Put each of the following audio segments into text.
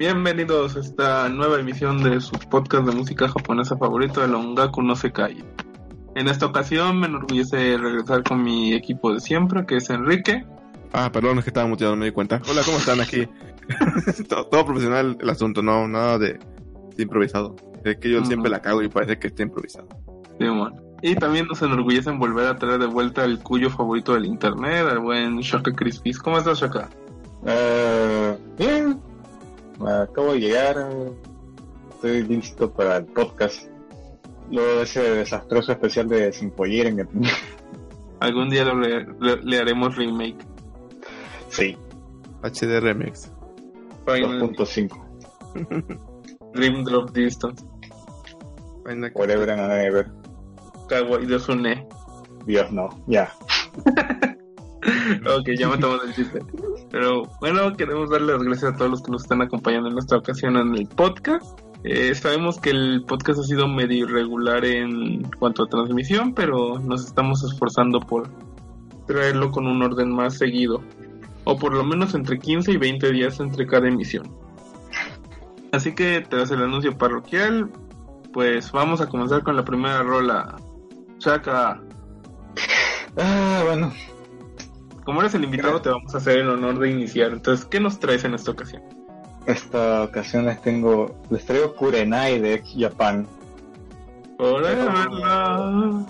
Bienvenidos a esta nueva emisión de su podcast de música japonesa favorito, el Ongaku no Sekai. En esta ocasión me enorgullece regresar con mi equipo de siempre, que es Enrique. Perdón, es que estaba muteado, no me di cuenta. Hola, ¿cómo están aquí? todo profesional el asunto, no, nada de improvisado. Es que yo siempre la cago y parece que está improvisado. Sí, bueno. Y también nos enorgullece en volver a traer de vuelta el cuyo favorito del internet, el buen Shaka Crispis. ¿Cómo estás, Shaka? Bien. Acabo de llegar. Estoy listo para el podcast. Luego de ese desastroso especial de Sinfoyer que... Algún día le haremos remake. Sí. HD Remix 2.5. Dream Drop Distance. Whatever and ever. Kawaii de Sune. Dios no, ya. Ok, ya matamos el chiste. Pero bueno, queremos darle las gracias a todos los que nos están acompañando en esta ocasión en el podcast. Sabemos que el podcast ha sido medio irregular en cuanto a transmisión, pero nos estamos esforzando por traerlo con un orden más seguido, o por lo menos entre 15 y 20 días entre cada emisión. Así que tras el anuncio parroquial, pues vamos a comenzar con la primera rola. Chaka. Bueno. Como eres el invitado, te vamos a hacer el honor de iniciar. Entonces, ¿qué nos traes en esta ocasión? Esta ocasión les traigo Kurenai de X Japan. ¡Hola!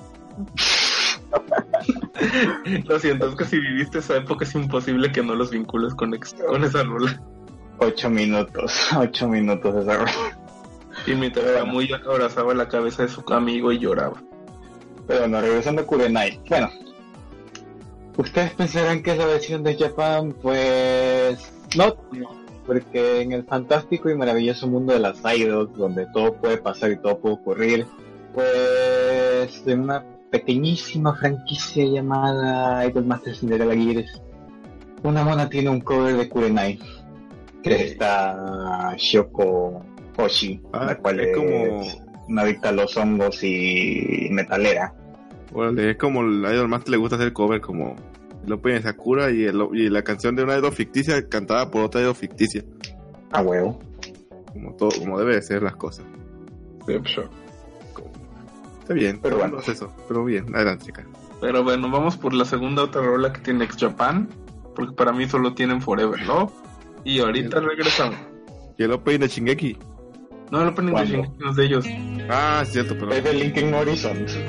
Lo siento, es que si viviste esa época es imposible que no los vincules con esa rola. 8 minutos de esa rola. Y mientras muy abrazaba la cabeza de su amigo y lloraba. Pero bueno, regresando a Kurenai. Bueno, ustedes pensarán que es la versión de Japan, pues no, porque en el fantástico y maravilloso mundo de las idols, donde todo puede pasar y todo puede ocurrir, pues en una pequeñísima franquicia llamada Idolmaster Cinderella Gears, una mona tiene un cover de Kurenai, que es esta Shoko Hoshi, la cual es como una adicta a los hongos y metalera. Órale, es como el idol más le gusta hacer cover, como el Open de Sakura y la canción de una idol ficticia cantada por otra idol ficticia. A huevo. Como debe de ser las cosas. Sure. Está bien, pero bueno, es eso. Pero bien, adelante, chica. Pero bueno, vamos por la segunda otra rola que tiene X Japan, porque para mí solo tienen Forever Love. Y ahorita regresamos. ¿Y el Open de Shingeki? No, el opening de Shingeki no es de ellos. Es cierto, pero... Es de Linkin Horizon. Sí.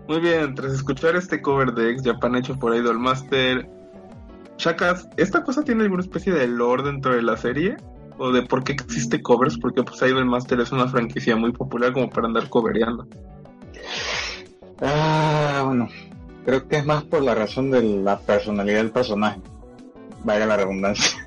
Muy bien, tras escuchar este cover de Ex Japan hecho por Idolmaster, Chakas, ¿esta cosa tiene alguna especie de lore dentro de la serie? ¿O de por qué existe covers? Porque pues Idolmaster es una franquicia muy popular como para andar covereando. Bueno, creo que es más por la razón de la personalidad del personaje. Vaya la redundancia.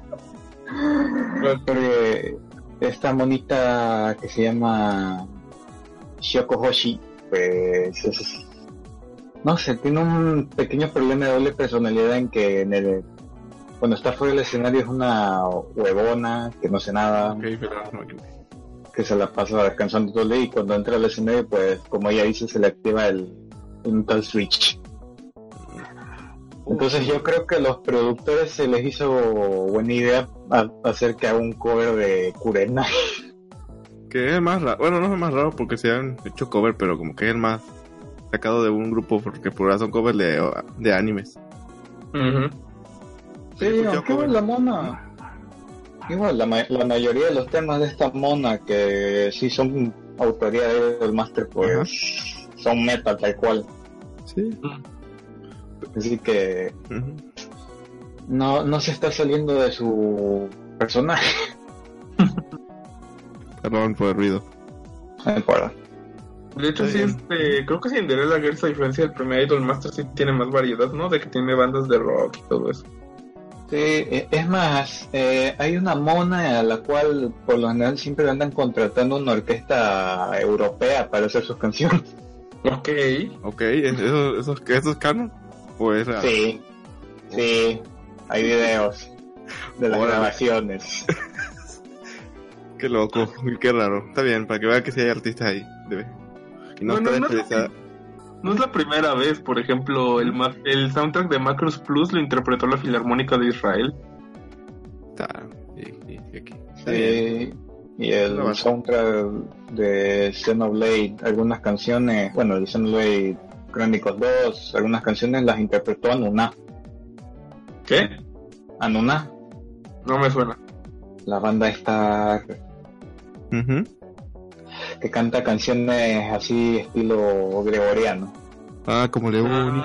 Porque esta monita que se llama Shoko Hoshi, pues no sé, tiene un pequeño problema de doble personalidad en que cuando está fuera del escenario es una huevona que no hace nada, Okay, pero no, que se la pasa descansando todo el día, y cuando entra al escenario, pues como ella dice, se le activa el mental switch. Entonces yo creo que a los productores se les hizo buena idea hacer que haga un cover de Kurenai. que es más raro, bueno, no es más raro porque se han hecho cover, pero como que es el más sacado de un grupo, porque por ahora son covers de animes. Uh-huh. Sí, aunque igual la mona, igual la mayoría de los temas de esta mona que sí son autoría del Master, pues son metal tal cual. Sí. Así que no se está saliendo de su personaje. Perdón por el ruido. No importa. De hecho, sí, creo que Cinderella Girls, a diferencia del primer Idolmaster, sí tiene más variedad, ¿no? De que tiene bandas de rock y todo eso. Sí, es más, hay una mona a la cual por lo general siempre andan contratando una orquesta europea para hacer sus canciones. Ok. ¿Eso es canon? ¿O es real? Sí, hay videos de las grabaciones. Qué loco, qué raro. Está bien, para que vean que sí hay artistas ahí. Y no está desperdiciada. No es la primera vez, por ejemplo, el soundtrack de Macross Plus lo interpretó la Filarmónica de Israel. Está, y aquí. Sí, y el soundtrack de Xenoblade, algunas canciones, bueno, el Xenoblade Chronicles 2, algunas canciones las interpretó Anuna. ¿Qué? Anuna. No me suena. La banda está que canta canciones así estilo gregoriano. Como León.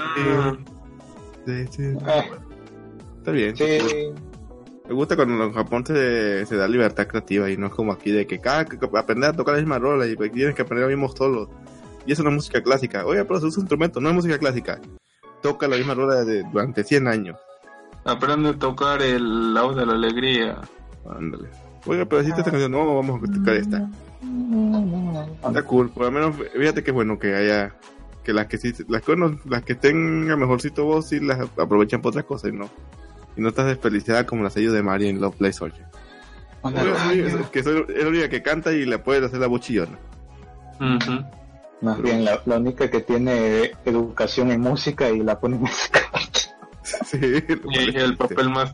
Está bien. Sí. Me gusta cuando en Japón se da libertad creativa y no es como aquí de que aprender a tocar la misma rola y tienes que aprender los mismos solos. Y eso no es música clásica. Oye, pero se usa un instrumento, no es música clásica. Toca la misma rola durante 100 años. Aprende a tocar el lado de la alegría. Ándale. Oiga, pero hiciste esta canción, no, vamos a tocar esta. Está cool, por lo menos fíjate que bueno que haya, que las que tengan mejorcito voz sí las aprovechan por otras cosas y no estás desperdiciada como la sello de Mari en Love Play Soldier. Que es la única que canta y le puedes hacer la voz chillona. Más bien la única que tiene educación en música y la pone en sí, y el papel más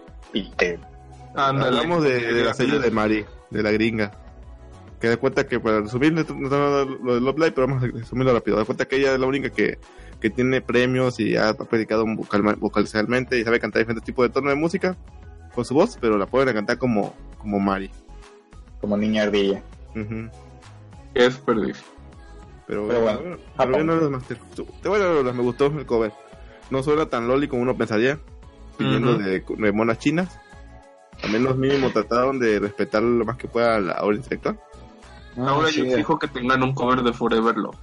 hablamos de la sello de Mari, de la gringa, que da cuenta que para resumir no lo de Love Live, pero vamos a resumirlo rápido. Da cuenta que ella es la única que tiene premios y ha predicado vocalmente y sabe cantar diferentes tipos de tono de música con su voz, pero la pueden cantar como Mari, como niña ardilla. Qué desperdicio. Pero bueno, me gustó el cover. No suena tan loli como uno pensaría, pidiendo de monas chinas. Al menos mínimo trataron de respetar lo más que pueda la obra intelectual. Ahora yo exijo que tengan un cover de Forever Love.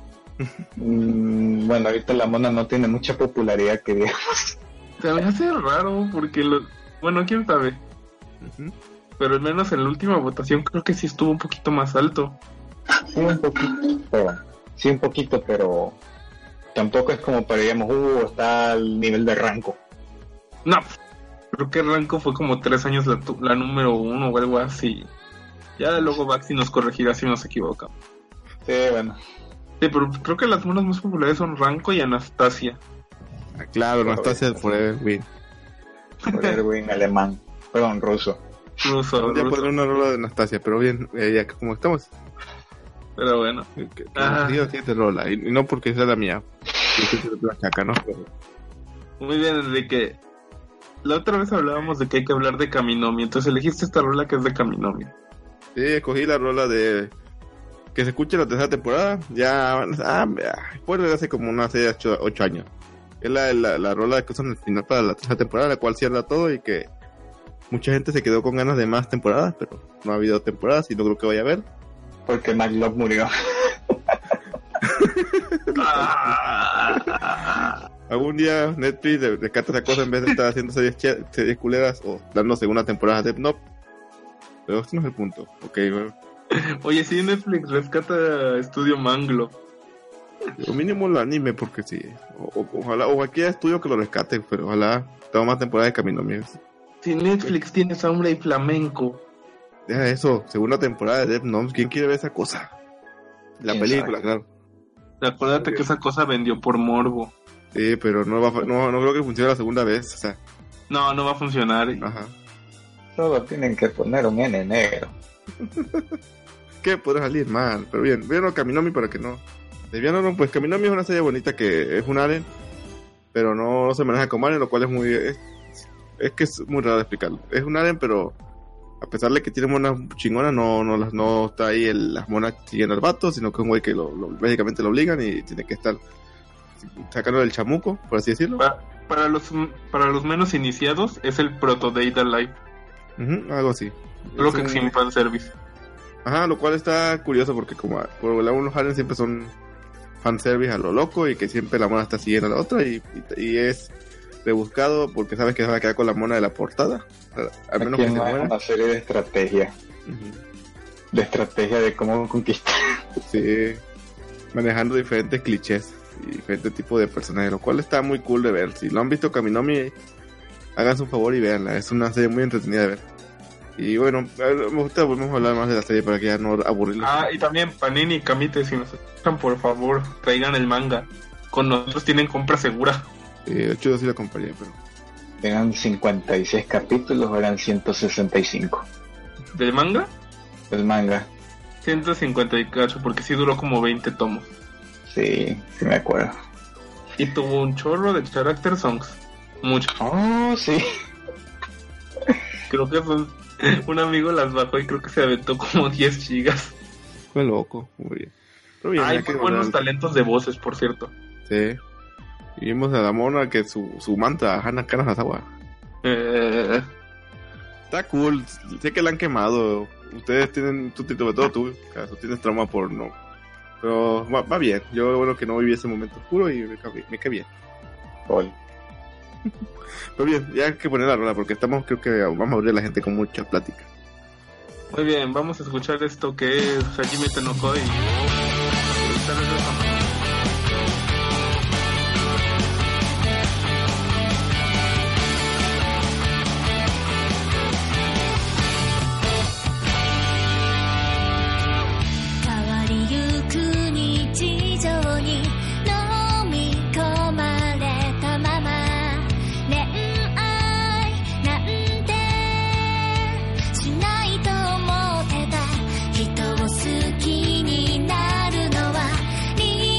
Bueno, ahorita la mona no tiene mucha popularidad, que digamos. Se me hace raro porque bueno, quién sabe. Pero al menos en la última votación creo que sí estuvo un poquito más alto. Sí, un poquito, pero tampoco es como para, digamos, está al nivel de Ranko. No, creo que Ranko fue como 3 años la número 1 o algo así. Ya luego Baxi nos corregirá si nos equivocamos. Sí, bueno. Sí, pero creo que las monas más populares son Ranko y Anastasia. Claro, Anastasia Forever Win. Forever Win alemán. Perdón, ruso. Voy a poner una rola de Anastasia, pero bien, ya como estamos. Pero bueno. Siguiente rola, y no porque sea la mía. La caca, ¿no? Pero... Muy bien, Enrique. La otra vez hablábamos de que hay que hablar de Kaminomi, entonces elegiste esta rola que es de Kaminomi. Sí, escogí la rola de que se escuche la tercera temporada, ya, spoiler, hace como una serie de 8 años. Es la rola que usan al final para la tercera temporada, la cual cierra todo y que mucha gente se quedó con ganas de más temporadas, pero no ha habido temporadas y no creo que vaya a haber. Porque McLove murió. Algún día Netflix rescata esa cosa en vez de estar haciendo series culeras o dando segunda temporada de Death Note. Pero este no es el punto. Okay, bueno. Oye, sí, Netflix rescata Estudio Manglo. Lo mínimo el anime, porque sí. Ojalá, o cualquier estudio que lo rescate, pero ojalá tenga más temporadas de Camino Mío. Si Netflix tiene Samurai Flamenco. Deja eso, segunda temporada de Death Note. ¿Quién quiere ver esa cosa? La película, sabe? Claro. Acuérdate que esa cosa vendió por morbo. Sí, pero no creo que funcione la segunda vez, o sea. No va a funcionar. Ajá. Solo tienen que poner un N negro. Que podrá salir mal, pero bien. Vieron Kaminomi para que no. Desviándonos, pues Kaminomi es una serie bonita que es un harem, pero no se maneja como harem, lo cual es muy. Es que es muy raro de explicarlo. Es un harem, pero a pesar de que tiene monas chingonas, no está ahí las monas siguiendo al vato, sino que es un güey que básicamente lo obligan y tiene que estar sacando del chamuco, por así decirlo. Para los menos iniciados, es el proto Data Life. Algo así. Lo que sin fanservice. Ajá, lo cual está curioso porque como por los harems siempre son fanservice a lo loco y que siempre la mona está siguiendo a la otra y es rebuscado porque sabes que se va a quedar con la mona de la portada. Al menos que se muera. Una serie de estrategia. De estrategia de cómo conquistar. Sí, manejando diferentes clichés y diferentes tipos de personajes, lo cual está muy cool de ver. Si lo han visto Kaminomi, háganse un favor y véanla, es una serie muy entretenida de ver. Y bueno, volvemos a hablar más de la serie para que ya no aburrirlos. Y también Panini y Kamite, si nos escuchan, por favor, traigan el manga. Con nosotros tienen compra segura. De hecho yo sí la compraría, pero... Eran 56 capítulos, eran 165. ¿Del manga? El manga. 158, porque sí duró como 20 tomos. Sí me acuerdo. Y tuvo un chorro de character songs. Mucho. Oh, sí. Creo que un amigo las bajó y creo que se aventó como 10 gigas. Fue loco, muy bien. Pero bien, hay muy buenos talentos de voces, por cierto. Sí. Y vimos a la mona que su manta, Hana Kanazawa. Está cool, sé que la han quemado. Ustedes tienen, sobre todo tú, caso tienes trauma por no. Pero va bien, yo bueno que no viví ese momento oscuro y me cae bien. Hoy. Pero bien, ya hay que poner la rola porque creo que vamos a abrir a la gente con mucha plática. Muy bien, vamos a escuchar esto que es Hajime Tenoko y... 「好きになるのは理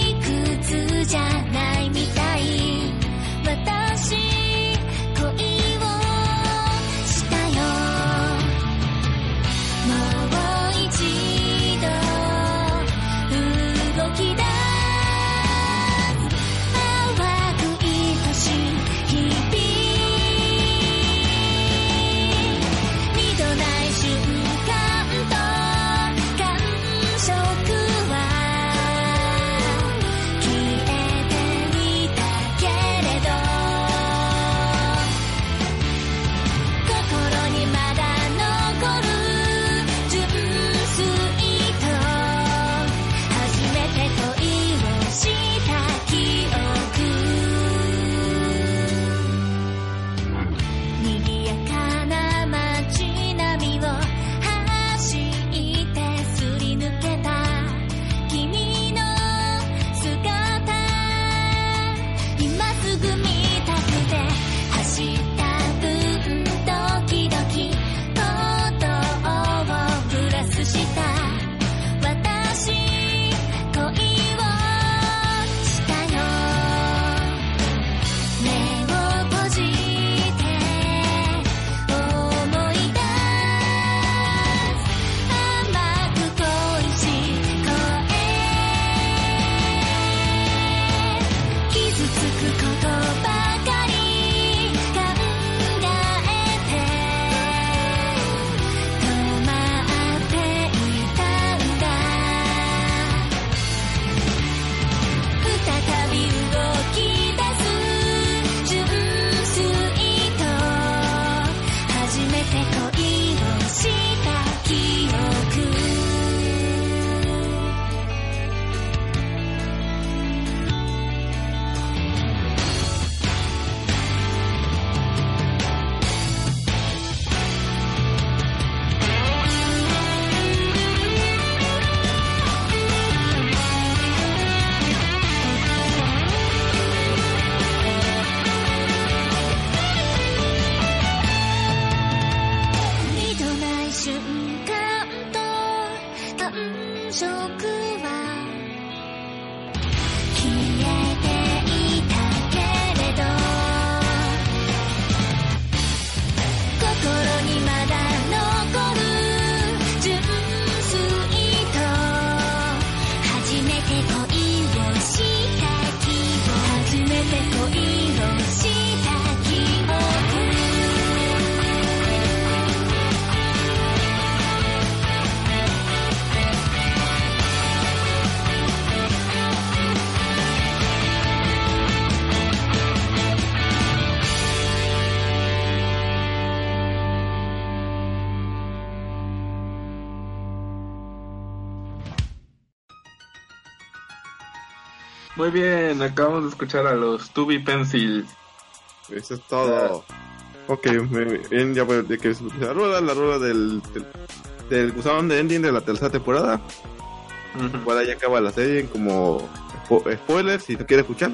Muy bien, acabamos de escuchar a los Tubi Pencil. Eso es todo. Ok, bien, ya voy de que la rueda del Gusano de ending de la tercera temporada. Igual ya acaba la serie como spoiler si no quiere escuchar.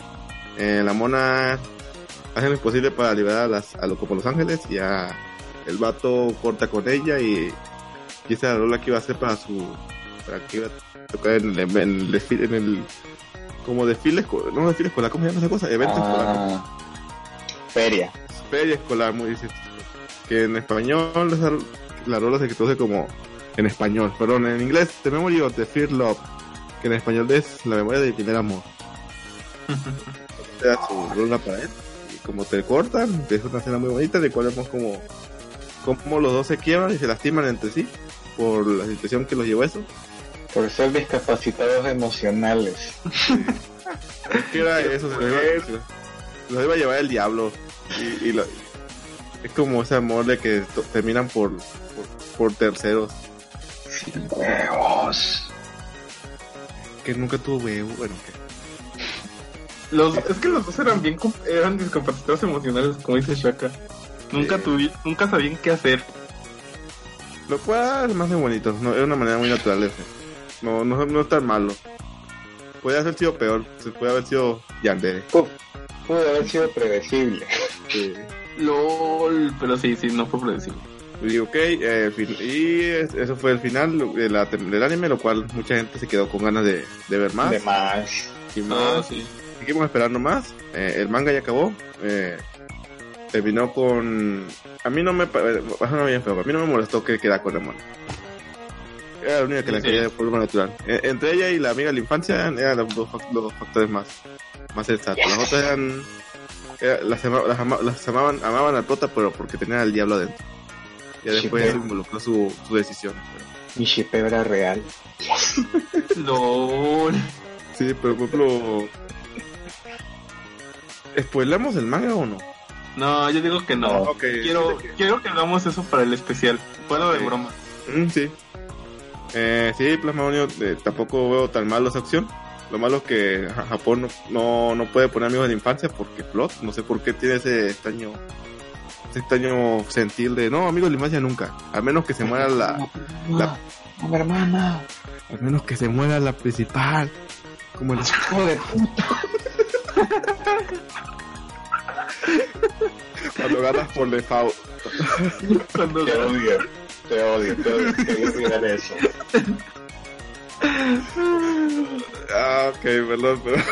La mona hace lo imposible para liberar a Los Ángeles, y ya el vato corta con ella y esa era la rola que iba a hacer para que iba a tocar en el desfile, en el como desfile escolar, ¿cómo se llama esa cosa? Evento escolar. Feria escolar, muy dice. Que en español la rola se traduce como en español, perdón, en inglés, The Memory of the First Love, que en español es la memoria del primer amor. Era su rola para él, y como te cortan, es una escena muy bonita de cual vemos como los dos se quiebran y se lastiman entre sí por la situación que los llevó a eso. Por ser discapacitados emocionales. ¿Qué era eso? Se los iba a llevar el diablo. Es como ese amor de que terminan por terceros. Sin huevos. Que nunca tuvo huevo. Bueno, es que los dos eran discapacitados emocionales, como dice Shaka. Nunca sabían qué hacer. Lo cual es más de bonito. No, es una manera muy natural de hacer. No es tan malo. Puede haber sido peor. Puede haber sido Yandere. Puede haber sido predecible. Sí. LOL, pero sí, no fue predecible. Y eso fue el final del anime, lo cual mucha gente se quedó con ganas de ver más. Y más. Sí. Seguimos esperando más. El manga ya acabó. Terminó con... A mí no me molestó que quedara con Remon. Era la única que la quería de forma natural. Entre ella y la amiga de la infancia eran los dos factores más sensatos. Las otras las amaban al prota, pero porque tenían al diablo adentro. Ya después se involucró su decisión. Mi shipeo era real. LOL. Sí, pero por ejemplo... ¿Spoilamos el manga o no? No, yo digo que no. Okay. Quiero que hagamos eso para el especial. Fuera de broma. Sí. Sí, Plasma Union, tampoco veo tan malo esa opción. Lo malo es que Japón no puede poner amigos de la infancia porque plot, no sé por qué tiene ese extraño sentir de no, amigos de la infancia nunca, al menos que se muera la hermana, al menos que se muera la principal, como el hijo de puta. Cuando ganas por default. Te odio, quería olvidar eso. Ok, perdón, pero...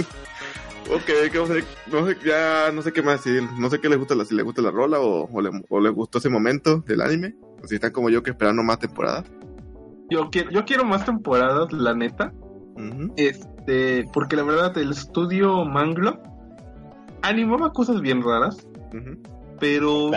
Ok, no sé qué más decir. No sé qué les gusta, si les gusta la rola o les gustó ese momento del anime. O si están como yo que esperando más temporadas. Yo quiero más temporadas, la neta. Uh-huh. Porque la verdad el estudio Manglo animaba cosas bien raras. Uh-huh. Pero...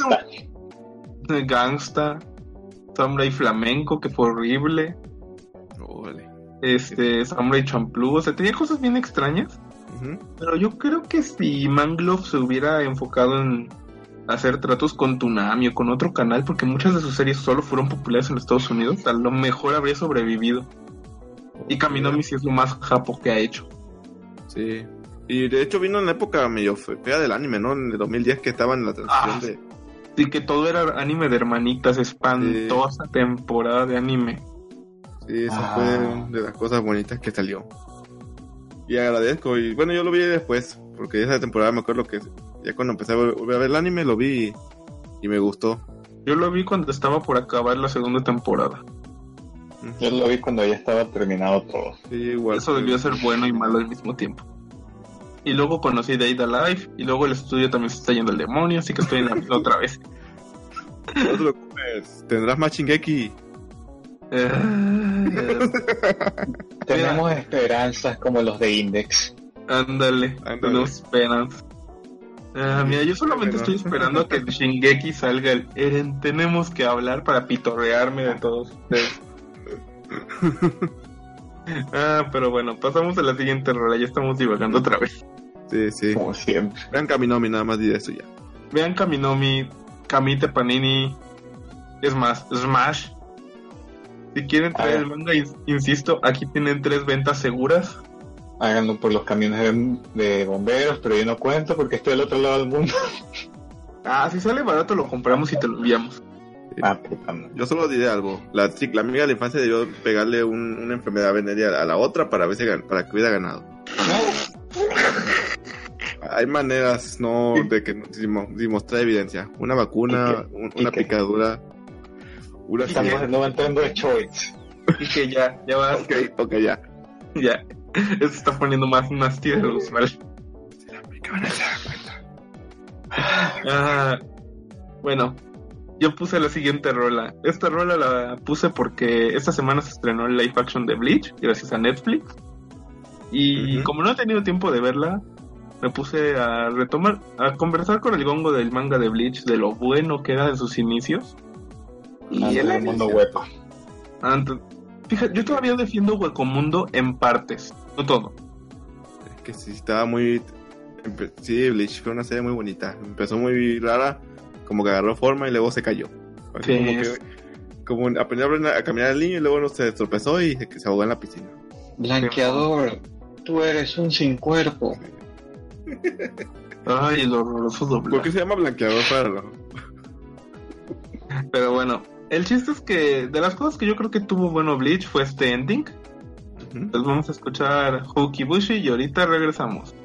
Gangsta. Samurai Flamenco, que fue horrible. Vale. Samurai Champloo, o sea, tenía cosas bien extrañas. Uh-huh. Pero yo creo que si Manglove se hubiera enfocado en hacer tratos con Toonami o con otro canal, porque muchas de sus series solo fueron populares en Estados Unidos, a lo mejor habría sobrevivido. Y Kaminomi sí es lo más japo que ha hecho. Sí. Y de hecho vino en la época medio fea del anime, ¿no? En el 2010 que estaba en la transición de... Sí, que todo era anime de hermanitas, espantosa temporada de anime. Sí, esa fue de las cosas bonitas que salió. Y agradezco, y bueno, yo lo vi después, porque esa temporada me acuerdo que ya cuando empecé a volver a ver el anime lo vi y me gustó. Yo lo vi cuando estaba por acabar la segunda temporada. Yo lo vi cuando ya estaba terminado todo. Sí, igual. Eso debió ser bueno y malo al mismo tiempo. Y luego conocí Date Alive, y luego el estudio también se está yendo al demonio, así que estoy en la misma otra vez. No te preocupes, tendrás más Shingeki. Tenemos esperanzas como los de Index. Ándale, no esperanzas. Mira, yo solamente estoy esperando a que el Shingeki salga el Eren. Tenemos que hablar para pitorrearme de todos ustedes. Pero bueno, pasamos a la siguiente rola. Ya estamos divagando otra vez. Sí. Como siempre. Vean Kaminomi, nada más diré eso ya. Vean Kaminomi, Kamite Panini. Es más, Smash. Si quieren traer el manga, insisto, aquí tienen 3 ventas seguras. Háganlo por los camiones de bomberos, pero yo no cuento porque estoy al otro lado del mundo. Si sale barato lo compramos y te lo enviamos. Puta. Yo solo diré algo. La amiga de la infancia debió pegarle una enfermedad venérea a la otra para ver para que hubiera ganado. Hay maneras de que demostrar evidencia. Una vacuna, una picadura. Estamos entrando de choice. Y que ya va. Ok, ya. Ya. Eso se está poniendo más nasty de lo usual. Bueno, yo puse la siguiente rola. Esta rola la puse porque esta semana se estrenó el live action de Bleach, gracias a Netflix. Y como no he tenido tiempo de verla, me puse a conversar con el gongo del manga de Bleach, de lo bueno que era en sus inicios. Y el mundo hueco. Fíjate, yo todavía defiendo Huecomundo en partes, no todo. Es que sí, estaba muy... Sí, Bleach fue una serie muy bonita. Empezó muy rara, como que agarró forma y luego se cayó. Sí, como aprendió a caminar el niño y luego se tropezó y se ahogó en la piscina. Blanqueador, tú eres un sin cuerpo. Ay, el horroroso doblaje. ¿Por qué se llama Blanqueador para Pero bueno, el chiste es que de las cosas que yo creo que tuvo bueno Bleach fue este ending. Entonces vamos a escuchar Hukibushi y ahorita regresamos.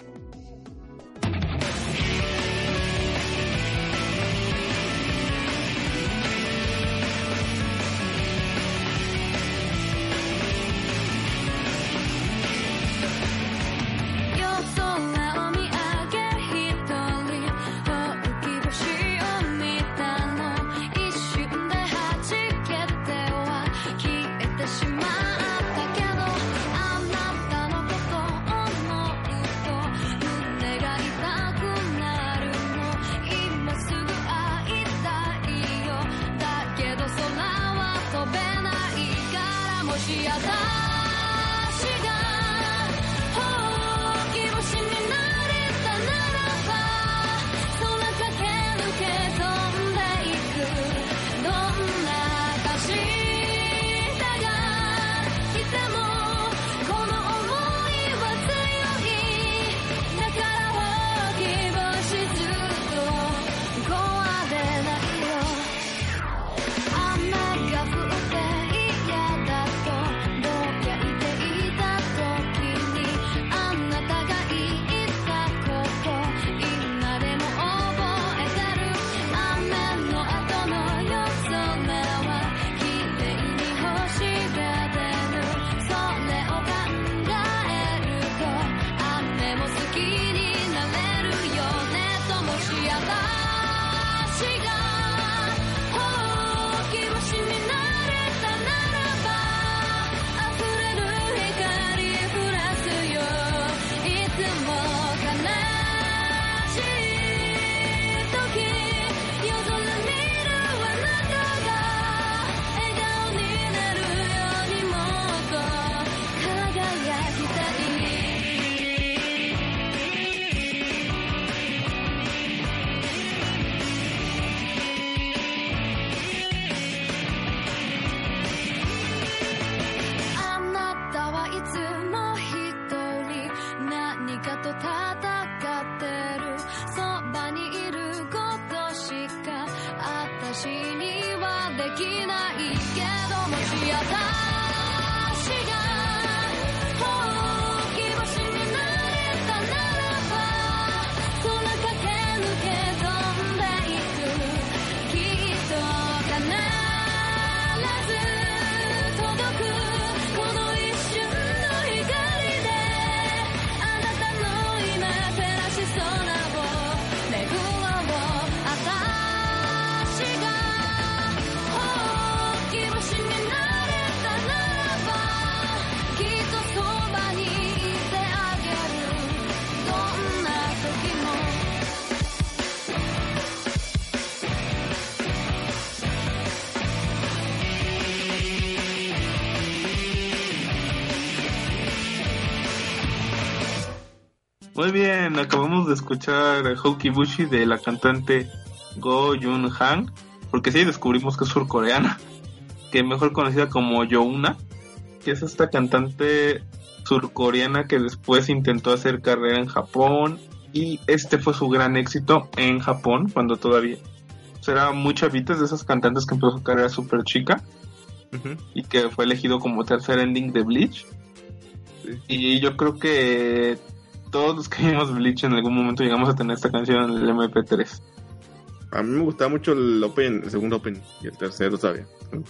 Muy bien, acabamos de escuchar Hokibushi de la cantante Go Yun Han, porque sí descubrimos que es surcoreana, que es mejor conocida como Youna, que es esta cantante surcoreana que después intentó hacer carrera en Japón, y este fue su gran éxito en Japón, cuando todavía era muy chavita, de esas cantantes que empezó su carrera súper chica, y que fue elegido como tercer ending de Bleach. Sí. Y yo creo que todos los que vimos Bleach en algún momento llegamos a tener esta canción en el MP3. A mí me gustaba mucho el open, el segundo open y el tercero todavía.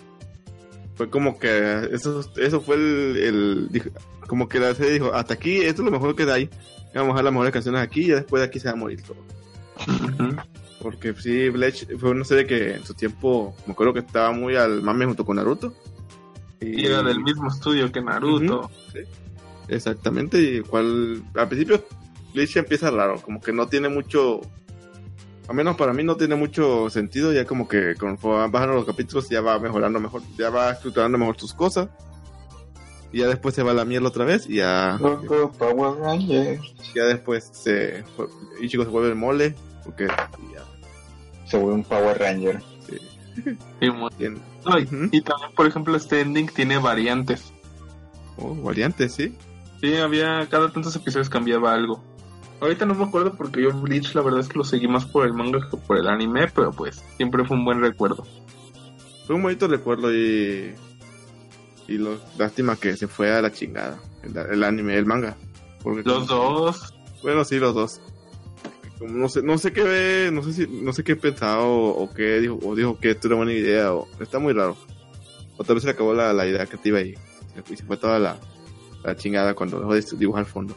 Fue como que eso fue como que la serie dijo, hasta aquí, esto es lo mejor que da ahí. Vamos a dejar las mejores canciones aquí y después de aquí se va a morir todo. Porque sí, Bleach fue una serie que en su tiempo me acuerdo que estaba muy al mame junto con Naruto. Y era del mismo estudio que Naruto. Sí. Exactamente, y al principio Bleach empieza raro, como que no tiene mucho, al menos para mí no tiene mucho sentido, ya como que conforme van bajando los capítulos ya va mejorando mejor, ya va estructurando mejor sus cosas, y ya después se va a la mierda otra vez, y ya después Ichigo se vuelve el mole, porque ya se vuelve un Power Ranger. Sí. Y también, por ejemplo, este ending tiene variantes. Oh, variantes, sí. Sí, cada tantos episodios cambiaba algo. Ahorita no me acuerdo porque yo Bleach la verdad es que lo seguí más por el manga que por el anime, pero pues siempre fue un buen recuerdo. Fue un bonito recuerdo y lástima que se fue a la chingada el anime, el manga. Porque los dos. Bueno, sí, los dos. No sé qué pensaba o qué dijo que esto era buena idea o está muy raro. O tal vez se le acabó la idea creativa y se fue toda la chingada cuando dejó de dibujar fondos.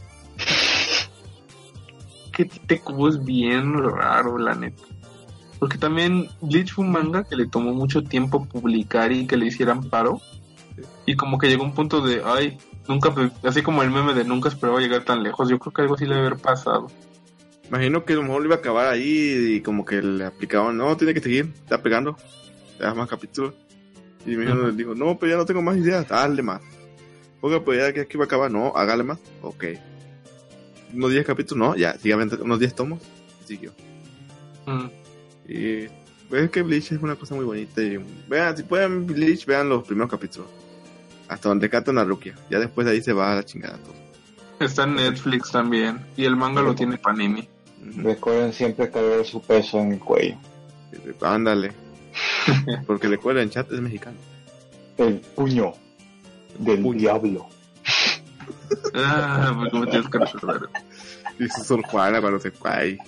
Que Tite Kubo es bien raro, la neta. Porque también Bleach fue un manga que le tomó mucho tiempo publicar y que le hicieran paro. Sí. Y como que llegó un punto de, nunca, así como el meme de nunca esperaba llegar tan lejos. Yo creo que algo así le debe haber pasado. Imagino que a lo mejor lo iba a acabar ahí y como que le aplicaban, no, tiene que seguir, está pegando, te das más capítulos. Y mi hijo le dijo, no, pero ya no tengo más ideas, dale más. Oiga, pues ya que aquí va a acabar, no, hágale más, ok. Unos 10 capítulos, no, ya, sígame unos 10 tomos, siguió. Y ves que Bleach es una cosa muy bonita. Y vean, si pueden Bleach, vean los primeros capítulos. Hasta donde catan a Rukia. Ya después de ahí se va a la chingada todo. Está en Netflix también. Y el manga lo tiene Panini. Recuerden siempre cargar su peso en el cuello. Ándale. Porque recuerden, Chat es mexicano. El puño del diablo. Pues como tienes que recordar. Dice Sor Juana cuando se cae.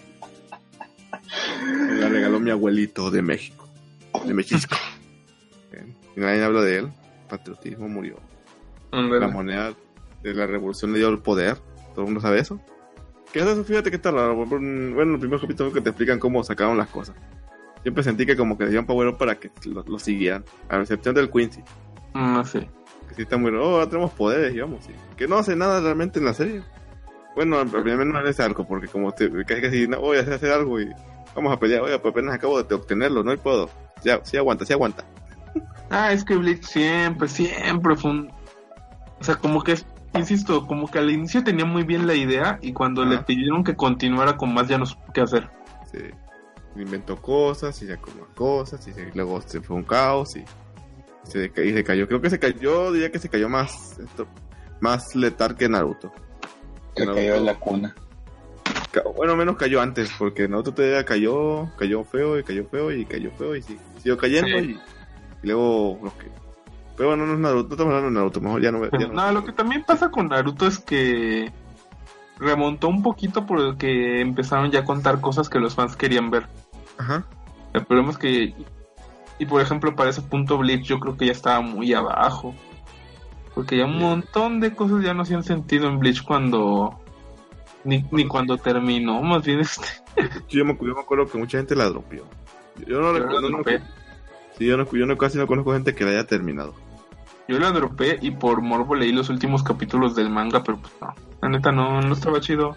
Me la regaló mi abuelito de México. De Mexisco. Y nadie habla de él. Patriotismo murió. La moneda de la revolución le dio el poder. Todo el mundo sabe eso. ¿Qué es eso? Fíjate que está raro. Bueno, en el primer capítulo que te explican cómo sacaron las cosas. Siempre sentí que como que le dieron power up para que lo siguieran. A la excepción del Quincy. No sé. Que sí está muy raro. Ahora tenemos poderes, digamos. ¿Sí? Que no hace nada realmente en la serie. Bueno, primero no en ese arco. Porque como casi no, voy a hacer algo y vamos a pelear. Oye, pues apenas acabo de obtenerlo. No puedo. Ya, sí aguanta. Es que Bleach siempre fue un... O sea, como que, insisto, como que al inicio tenía muy bien la idea y cuando le pidieron que continuara con más ya no supo qué hacer. Sí, inventó cosas y sacó más cosas y luego se fue un caos y se cayó. Creo que diría que se cayó más letal que Naruto. Se cayó en la cuna. Bueno, menos cayó antes, porque Naruto todavía cayó feo y cayó feo y cayó feo y siguió cayendo y luego los que... Pero bueno, no es Naruto, no estamos hablando de Naruto, mejor ya no. No, lo que también pasa con Naruto es que remontó un poquito porque empezaron ya a contar cosas que los fans querían ver. Ajá. El problema es que, y por ejemplo, para ese punto Bleach yo creo que ya estaba muy abajo. Porque ya un montón de cosas ya no hacían sentido en Bleach cuando... Ni cuando terminó, más bien Yo me acuerdo que mucha gente la dropeó. Yo no recuerdo. Sí, yo casi no conozco gente que la haya terminado. Yo la dropé y por morbo leí los últimos capítulos del manga, pero pues no. La neta no estaba chido.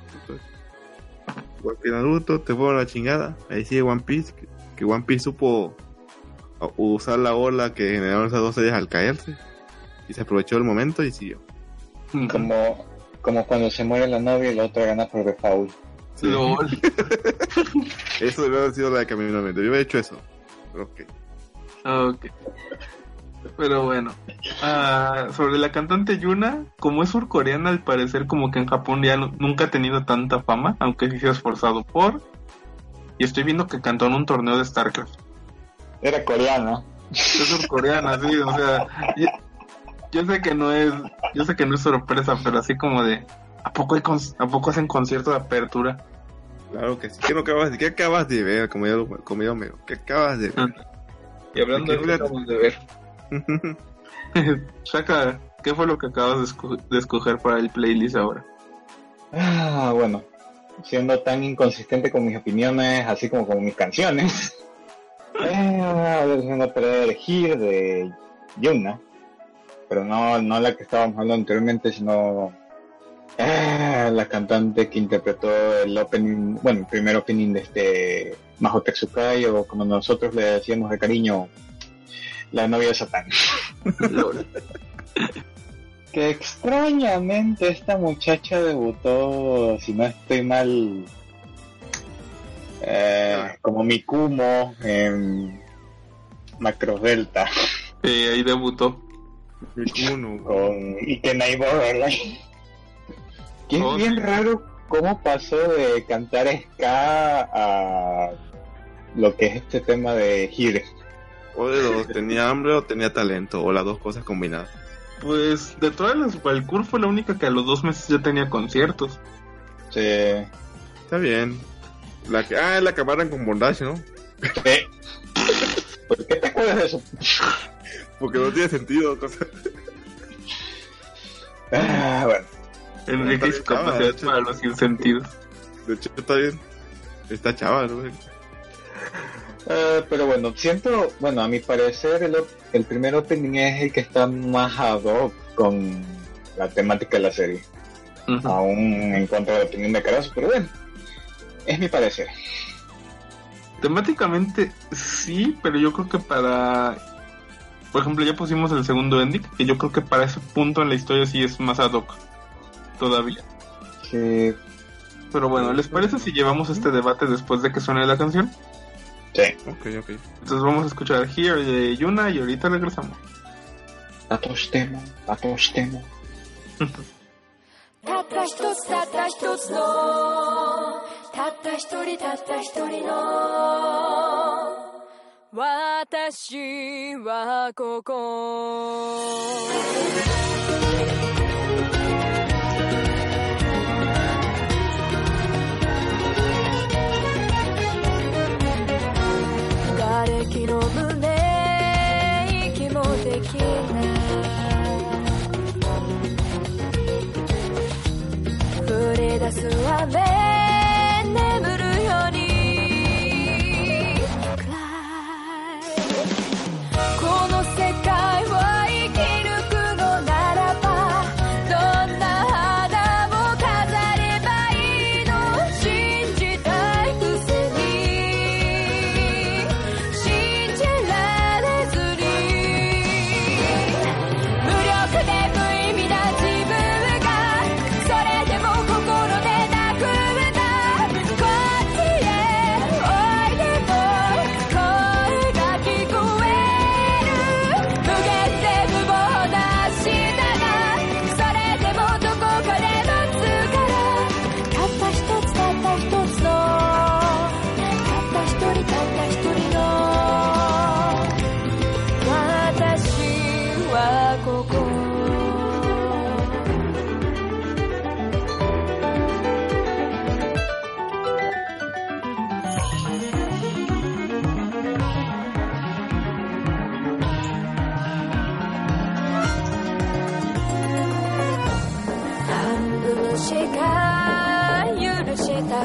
Porque Naruto te fue a la chingada. Ahí sigue One Piece, que One Piece supo usar la ola que generaron esas 2 series al caerse. Y se aprovechó el momento y siguió. Como cuando se muere la novia y la otra gana por default. Sí. Eso debe haber sido la de Camino al Mente. Yo he hecho eso. Pero ok. Pero bueno. Sobre la cantante Yuna, como es surcoreana, al parecer como que en Japón ya nunca ha tenido tanta fama, aunque sí se ha esforzado por. Y estoy viendo que cantó en un torneo de StarCraft. Era coreana. Es surcoreana, sí, o sea... Yo sé que no es sorpresa, pero así como de ¿a poco hacen concierto de apertura? Claro que sí. ¿Qué acabas de ver? Como yo me ¿qué acabas de ver? Y hablando de qué acabas de ver. Shaka, ¿qué fue lo que acabas de escoger para el playlist ahora? Bueno, siendo tan inconsistente con mis opiniones, así como con mis canciones, versión para elegir de Yuna. Pero no la que estábamos hablando anteriormente, sino la cantante que interpretó el opening, bueno, el primer opening de Maho Tetsukai, o como nosotros le decíamos de cariño, la novia de Satán. Que extrañamente esta muchacha debutó, si no estoy mal, como Mikumo en Macros Delta. Ahí debutó. Con Ikenai Borderline. Que es bien raro cómo pasó de cantar ska a lo que es este tema de Hire. O de dos, tenía hambre o tenía talento, o las dos cosas combinadas. Pues de todas las Valkyr fue la única que a los 2 meses ya tenía conciertos. Sí. Está bien. La que acabaron con Bondage, ¿no? ¿Por qué te acuerdas de eso? Porque no tiene sentido. Bueno. Enrique y su capacidad para los sin sentidos. De hecho, está bien. Está chava, ¿no? Pero bueno, a mi parecer el primer opening es el que está más ad hoc con la temática de la serie. Uh-huh. Aún en contra de la opinión de Carazo, pero bueno, es mi parecer. Temáticamente sí, pero yo creo que por ejemplo, ya pusimos el segundo ending, que yo creo que para ese punto en la historia sí es más ad hoc todavía. Sí. Pero bueno, ¿les parece si llevamos este debate después de que suene la canción? Sí. Ok. Entonces vamos a escuchar Here de Yuna y ahorita regresamos. だとしてもたった一つのたった一人の私はここ瓦礫の胸息もできない降り出す雨眠るようにこの世界を生き抜くのならばどんな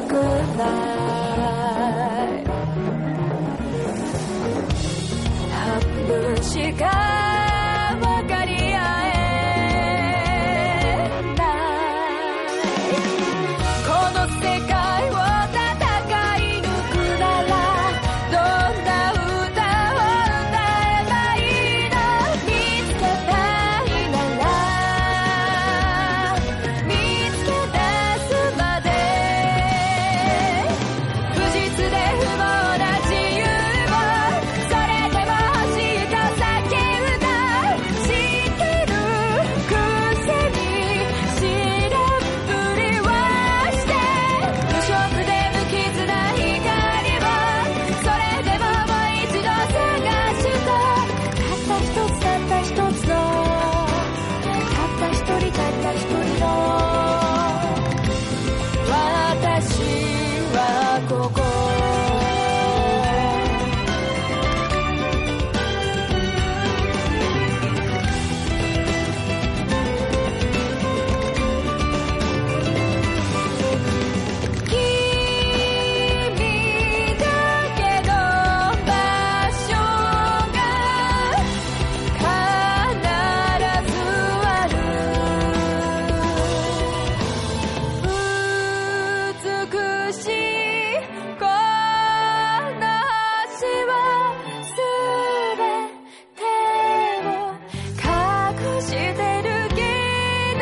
くない半分しか分かり合えないこの世界を戦い抜くならどんな歌を歌えばいいの見つけたいなら見つけ出すまで不実で不毛な自由をそれでも欲しいと叫ぶな知ってるくせに知らんぷりはして無色で無傷な光をそれでももう一度探したたった一つたった一つのたった一人たった一人の私はここ君だけの場所が必ずある美しいこの星はすべてを隠してるけど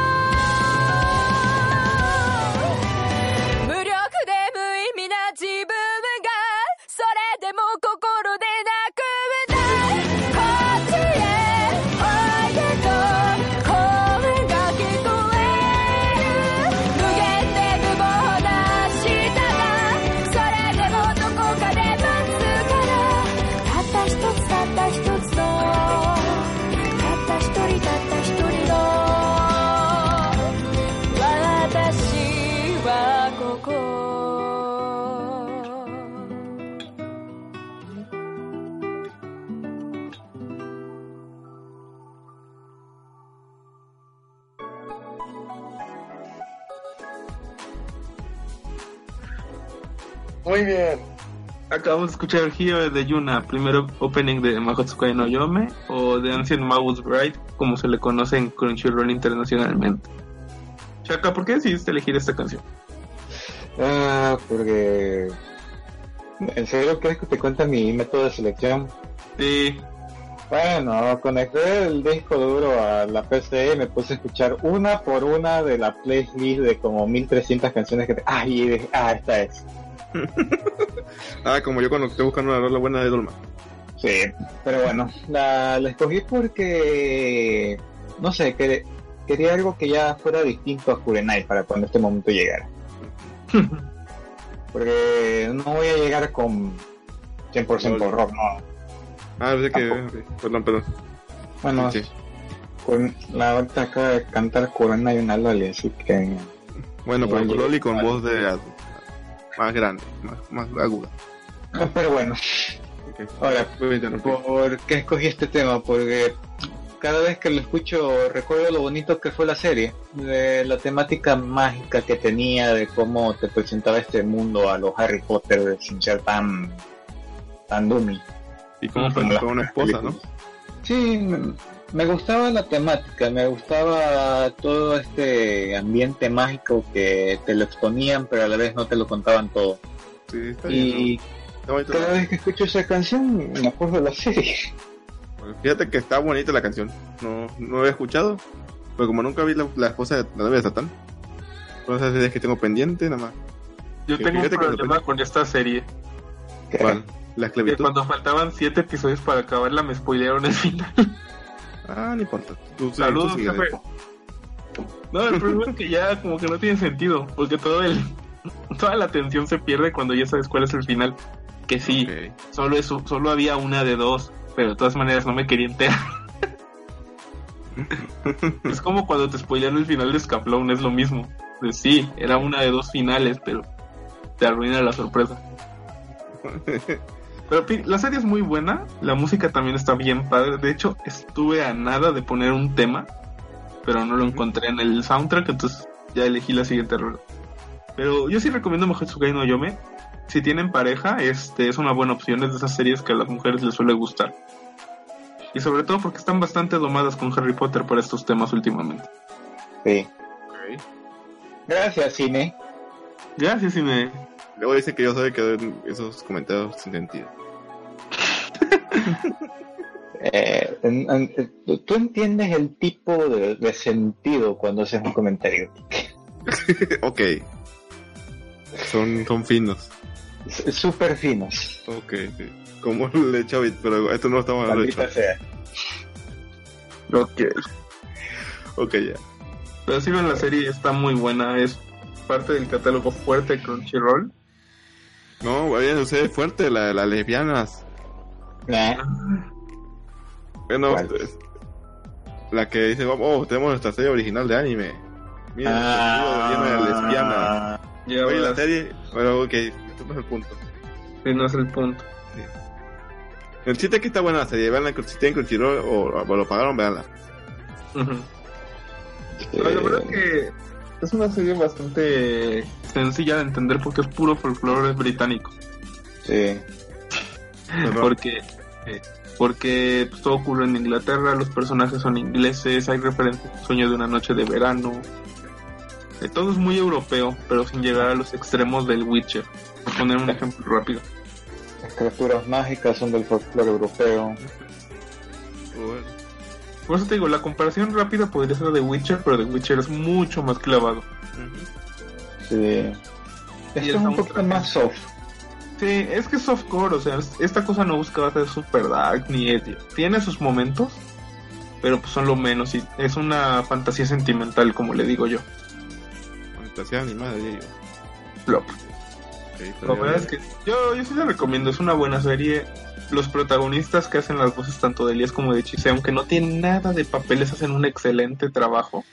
無力で無意味な自分がそれでも心で泣くんだこっちへおいでと声が聞こえる無限で無謀な明日がそれでもどこかで待つからたった一つたった一つのたった一人たった一人の私はここ Muy bien. Acabamos de escuchar Hero de Yuna, primero opening de Mahotsukai no Yome o de Ancient Magus Bride, como se le conoce en Crunchyroll internacionalmente. Shaka, ¿por qué decidiste elegir esta canción? Porque... ¿En serio crees que te cuenta mi método de selección? Sí. Bueno, conecté el disco duro a la PC y me puse a escuchar una por una de la playlist de como 1300 canciones que... y dije, esta es. Como yo cuando estoy buscando una rola buena de Dolma. Sí, pero bueno, la escogí porque... No sé, quería algo que ya fuera distinto a Kurenai para cuando este momento llegara. Porque no voy a llegar con 100% rock, no. Pensé que... Perdón. Bueno, Sí. con la ahorita acaba de cantar Kurenai una Loli, así que... Bueno, pero Oye, Loli con voz de más grande, más aguda. Pero bueno, Okay. ahora, Voy a interrumpir. ¿por qué escogí este tema? Porque cada vez que lo escucho recuerdo lo bonito que fue la serie, de la temática mágica que tenía, de cómo te presentaba este mundo a los Harry Potter sin ser tan dummy. Y como Como presentó la- una esposa, ¿no? Sí, me gustaba la temática, me gustaba todo este ambiente mágico que te lo exponían, pero a la vez no te lo contaban todo. Sí, está bien. Y ¿No? Está bonito. cada vez que escucho esa canción me acuerdo de la serie. Fíjate que está bonita la canción. No había escuchado. Pero como nunca vi la esposa de la novia de Satán. Entonces es que tengo pendiente nada más. Yo Que tengo un fíjate que problema depende- con esta serie. ¿Cuál? La Que esclavitud. cuando faltaban 7 episodios para acabarla me spoilearon el final. No importa. Tú Saludos, sigue. jefe. No, el problema es que ya como que no tiene sentido, porque toda la tensión se pierde cuando ya sabes cuál es el final. Que sí, Ok. solo había una de dos, pero de todas maneras no me quería enterar. Es como cuando te spoilean el final de Scaflón, es lo mismo. Pues sí, era una de dos finales, pero te arruina la sorpresa. Pero la serie es muy buena, la música también está bien padre. De hecho, estuve a nada de poner un tema, pero no lo encontré en el soundtrack, entonces ya elegí la siguiente rola. Pero yo sí recomiendo Mahoutsukai no Yome. Si tienen pareja, es una buena opción. Es de esas series que a las mujeres les suele gustar. Y sobre todo porque están bastante domadas con Harry Potter por estos temas últimamente. Sí. Ok. Gracias, cine. Gracias, y me... Luego dice que yo soy el que doy esos comentarios sin sentido. ¿Tú entiendes el tipo de sentido cuando haces un comentario? Ok. Son finos. Súper finos. Ok, sí. Como el Chavit, pero esto no estamos hablando de Maldita Chavit. sea. Ok. Ok, ya. Pero si ven, la serie está muy buena. Es parte del catálogo fuerte de Crunchyroll. No, vayan ustedes fuerte, las lesbianas. Bueno, ¿Cuál? la que dice, oh, tenemos nuestra serie original de anime. Mira, lleno de lesbianas. Ya Oye, la verás. serie, bueno, ok, esto no es el punto. Sí, no es el punto. El chiste es que está buena la serie, veanla, si tienen Crunchyroll o lo pagaron, veanla. Ujú. La verdad es que es una serie bastante sencilla de entender porque es puro folclore británico. Sí. Porque pues, todo ocurre en Inglaterra, los personajes son ingleses, hay referencias al sueño de una noche de verano. Todo es muy europeo, pero sin llegar a los extremos del Witcher. Por poner un ejemplo rápido. Las criaturas mágicas son del folclore europeo. Bueno, Por eso te digo, la comparación rápida podría ser de Witcher, pero de Witcher es mucho más clavado. Sí. Y Esto el es un soundtrack. poquito más soft. Sí, es que es softcore, o sea, esta cosa no buscaba ser super dark ni edgy. Tiene sus momentos, pero pues son lo menos, y es una fantasía sentimental, como le digo yo. fantasía animada, digo. Flop. Okay, La verdad es que yo sí la recomiendo, es una buena serie. Los protagonistas que hacen las voces tanto de Elías como de Chise, aunque no tienen nada de papeles, hacen un excelente trabajo.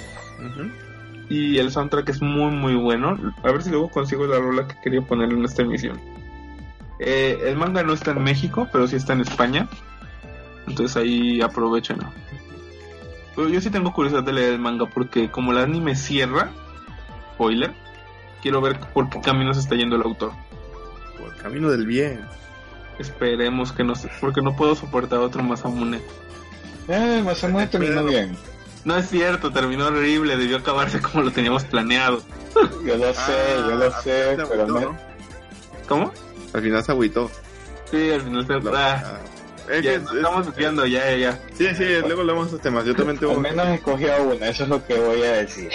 Y el soundtrack es muy muy bueno. A ver si luego consigo la rola que quería poner en esta emisión. El manga no está en México, pero sí está en España. Entonces ahí aprovechen. Pero yo sí tengo curiosidad de leer el manga porque como el anime cierra, spoiler, quiero ver por qué camino se está yendo el autor. Por el camino del bien. Esperemos que no se... porque no puedo soportar otro Masamune. Masamune terminó bien. No es cierto, terminó horrible, debió acabarse como lo teníamos planeado. Yo lo sé, pero no. ¿Cómo? Al final se agüitó. Sí, al final se... Es ya, que nos estamos desviando, ya. Sí, luego hablamos de esos temas. Yo también tengo... Al menos escogió una, eso es lo que voy a decir.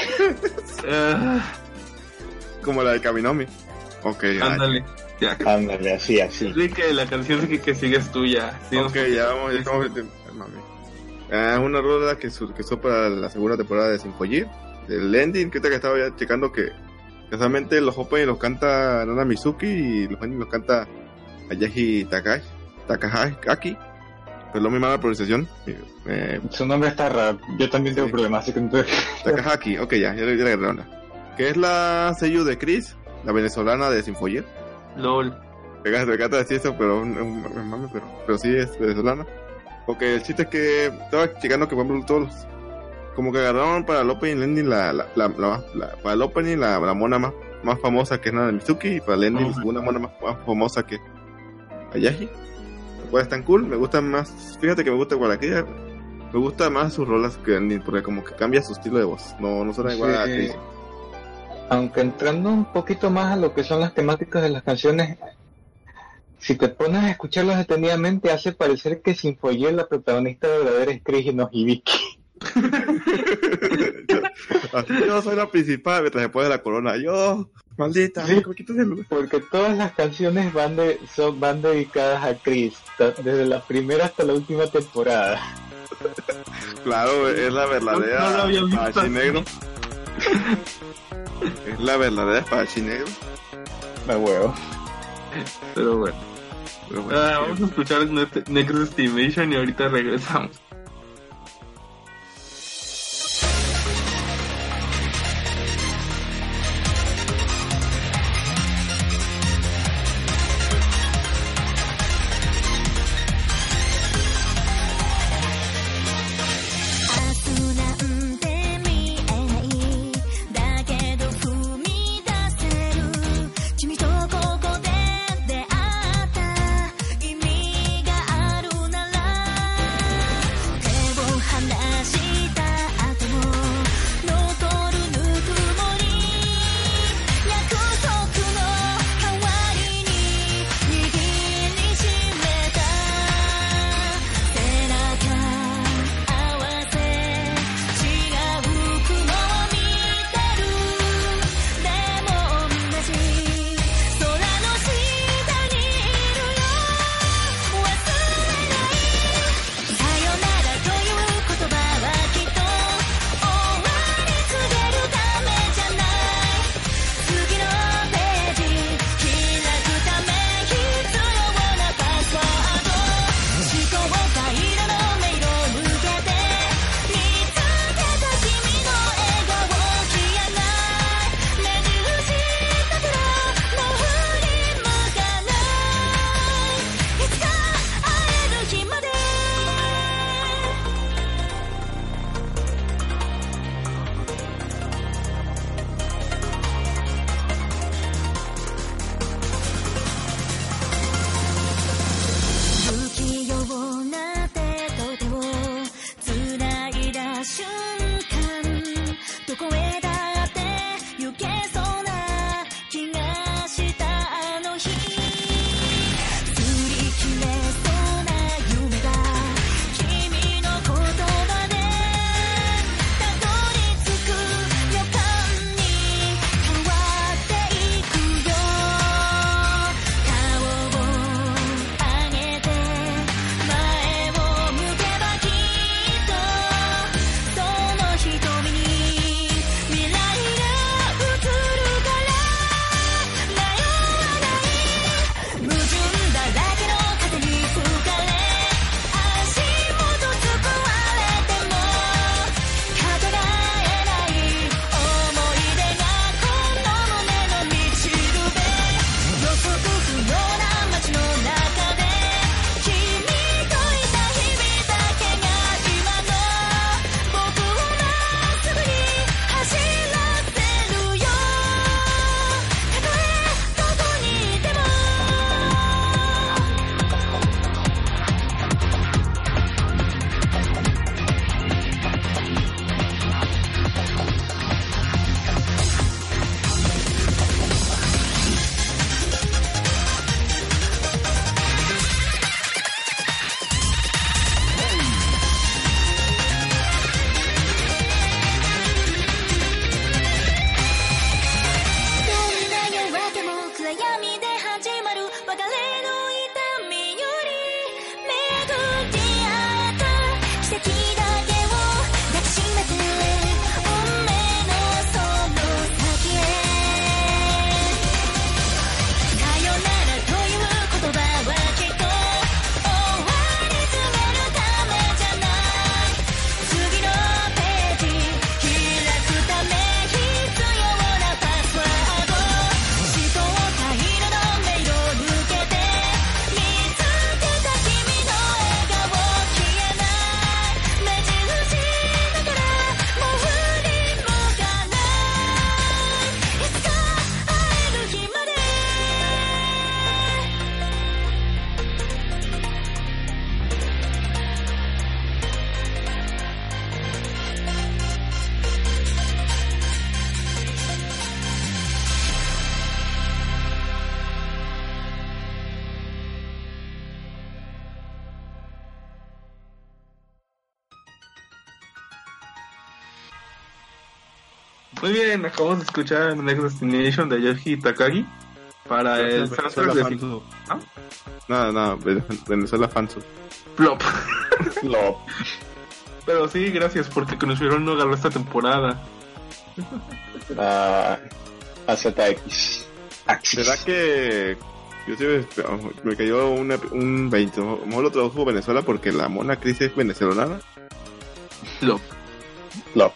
Como la de Kaminomi. Ok, Ándale, ya. Ándale, así. Enrique, la canción que sigue es tuya. Sí, ok, ya vamos, ya estamos... mami. Una rola que usó para la segunda temporada de Sinfoyer. Del ending, que ahorita que estaba ya checando que casualmente los openings los canta Nana Mizuki y los endings los canta Ayashi Takahaki. Perdón mi mala pronunciación. Su nombre está raro, yo también tengo problemas, así que no... Takahaki, ok, ya le agarré la onda. Que es la seiyuu de Chris, la venezolana de Sinfoyer. LOL. Me encanta decir eso, pero pero sí es venezolana. Porque el chiste es que estaba checando que por ejemplo todos como que agarraron para el opening ending para el opening la mona más famosa que es Nana Mizuki, y para el ending la segunda mona más famosa que Ayashi. Pues tan cool, me gusta más, fíjate que me gusta Guaraquilla, me gusta más sus rolas que ending, porque como que cambia su estilo de voz, no suena igual a Chris. Aunque entrando un poquito más a lo que son las temáticas de las canciones, si te pones a escucharlas detenidamente, hace parecer que Sinfoyer, la protagonista verdadera, es Chris y no Hibiki. Yo soy la principal mientras después de la corona. Yo, maldita, sí, ¿me quitas el... porque todas las canciones van dedicadas a Chris, desde la primera hasta la última temporada. Claro, es la verdadera No lo había visto espadachín así. negro. Es la verdadera espadachín negro. Me huevo. Pero bueno. Vamos a escuchar Next Estimation y ahorita regresamos. Muy bien, acabamos de escuchar Next Destination de Yoshi Takagi para el soundtrack de Fansu. ¿Ah? Nada, Venezuela Fansu. Flop. Flop. Pero sí, gracias porque Crunchyroll no ganó esta temporada. AZX. ¿Será que yo sí me cayó un 20? A lo mejor lo tradujo Venezuela porque la mona Cris es venezolana. Flop. Flop.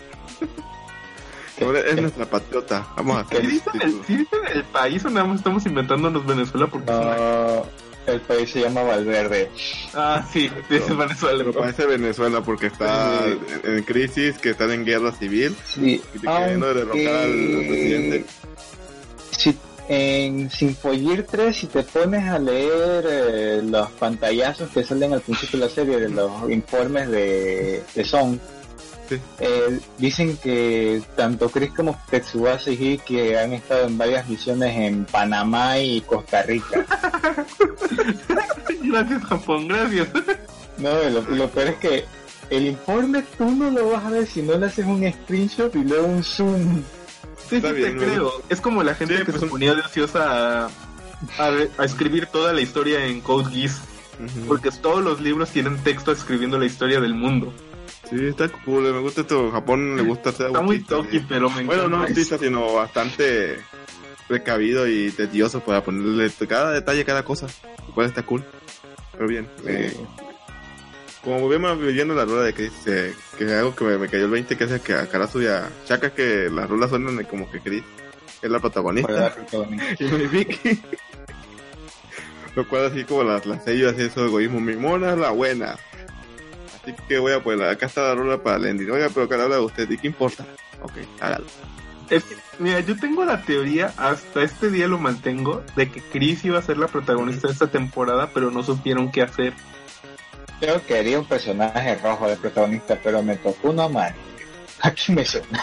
Ahora es nuestra patriota. Vamos a hacer ¿Sí dicen el país o nada más estamos inventándonos Venezuela porque es una... No, el país se llama Valverde. Ah, sí, es Venezuela. Pero parece Venezuela porque está en crisis, que están en guerra civil, Sí. y te queriendo derrocar al presidente. Si en Sinfoyer 3, si te pones a leer los pantallazos que salen al principio de la serie de los informes de Son, Sí. dicen que tanto Chris como Tsubasa y Hiki han estado en varias misiones en Panamá y Costa Rica. Gracias, Japón, gracias. No, lo peor es que el informe tú no lo vas a ver si no le haces un screenshot y luego un zoom. Sí, Está sí, bien, te ¿no? creo. Es como la gente Sí, que pues se ponía de ociosa a escribir toda la historia en Code Geass. Ujú. Porque todos los libros tienen texto escribiendo la historia del mundo. Sí, está cool, me gusta esto. Japón le gusta hacer Está muy autista, toki, sí. pero me Bueno, no encanta autista, sino bastante precavido y tedioso para ponerle cada detalle, cada cosa. Lo cual está cool. Pero bien, como volvemos viendo la rueda de Chris, que es algo que me cayó el 20, que hace que a Karasu y a Shaka, que las ruedas suenan como que Chris es la protagonista. Y no hay Vicky. Lo cual así como las sellos así eso de egoísmo. Mi mona es la buena. Así que voy a poner, acá está la rola para Lendy. Oiga, pero que habla de usted, ¿y qué importa? Ok, hágalo. Es que, mira, yo tengo la teoría, hasta este día lo mantengo, de que Chris iba a ser la protagonista de esta temporada, pero no supieron qué hacer. Creo que haría un personaje rojo de protagonista, pero me tocó uno amarillo. Aquí me suena.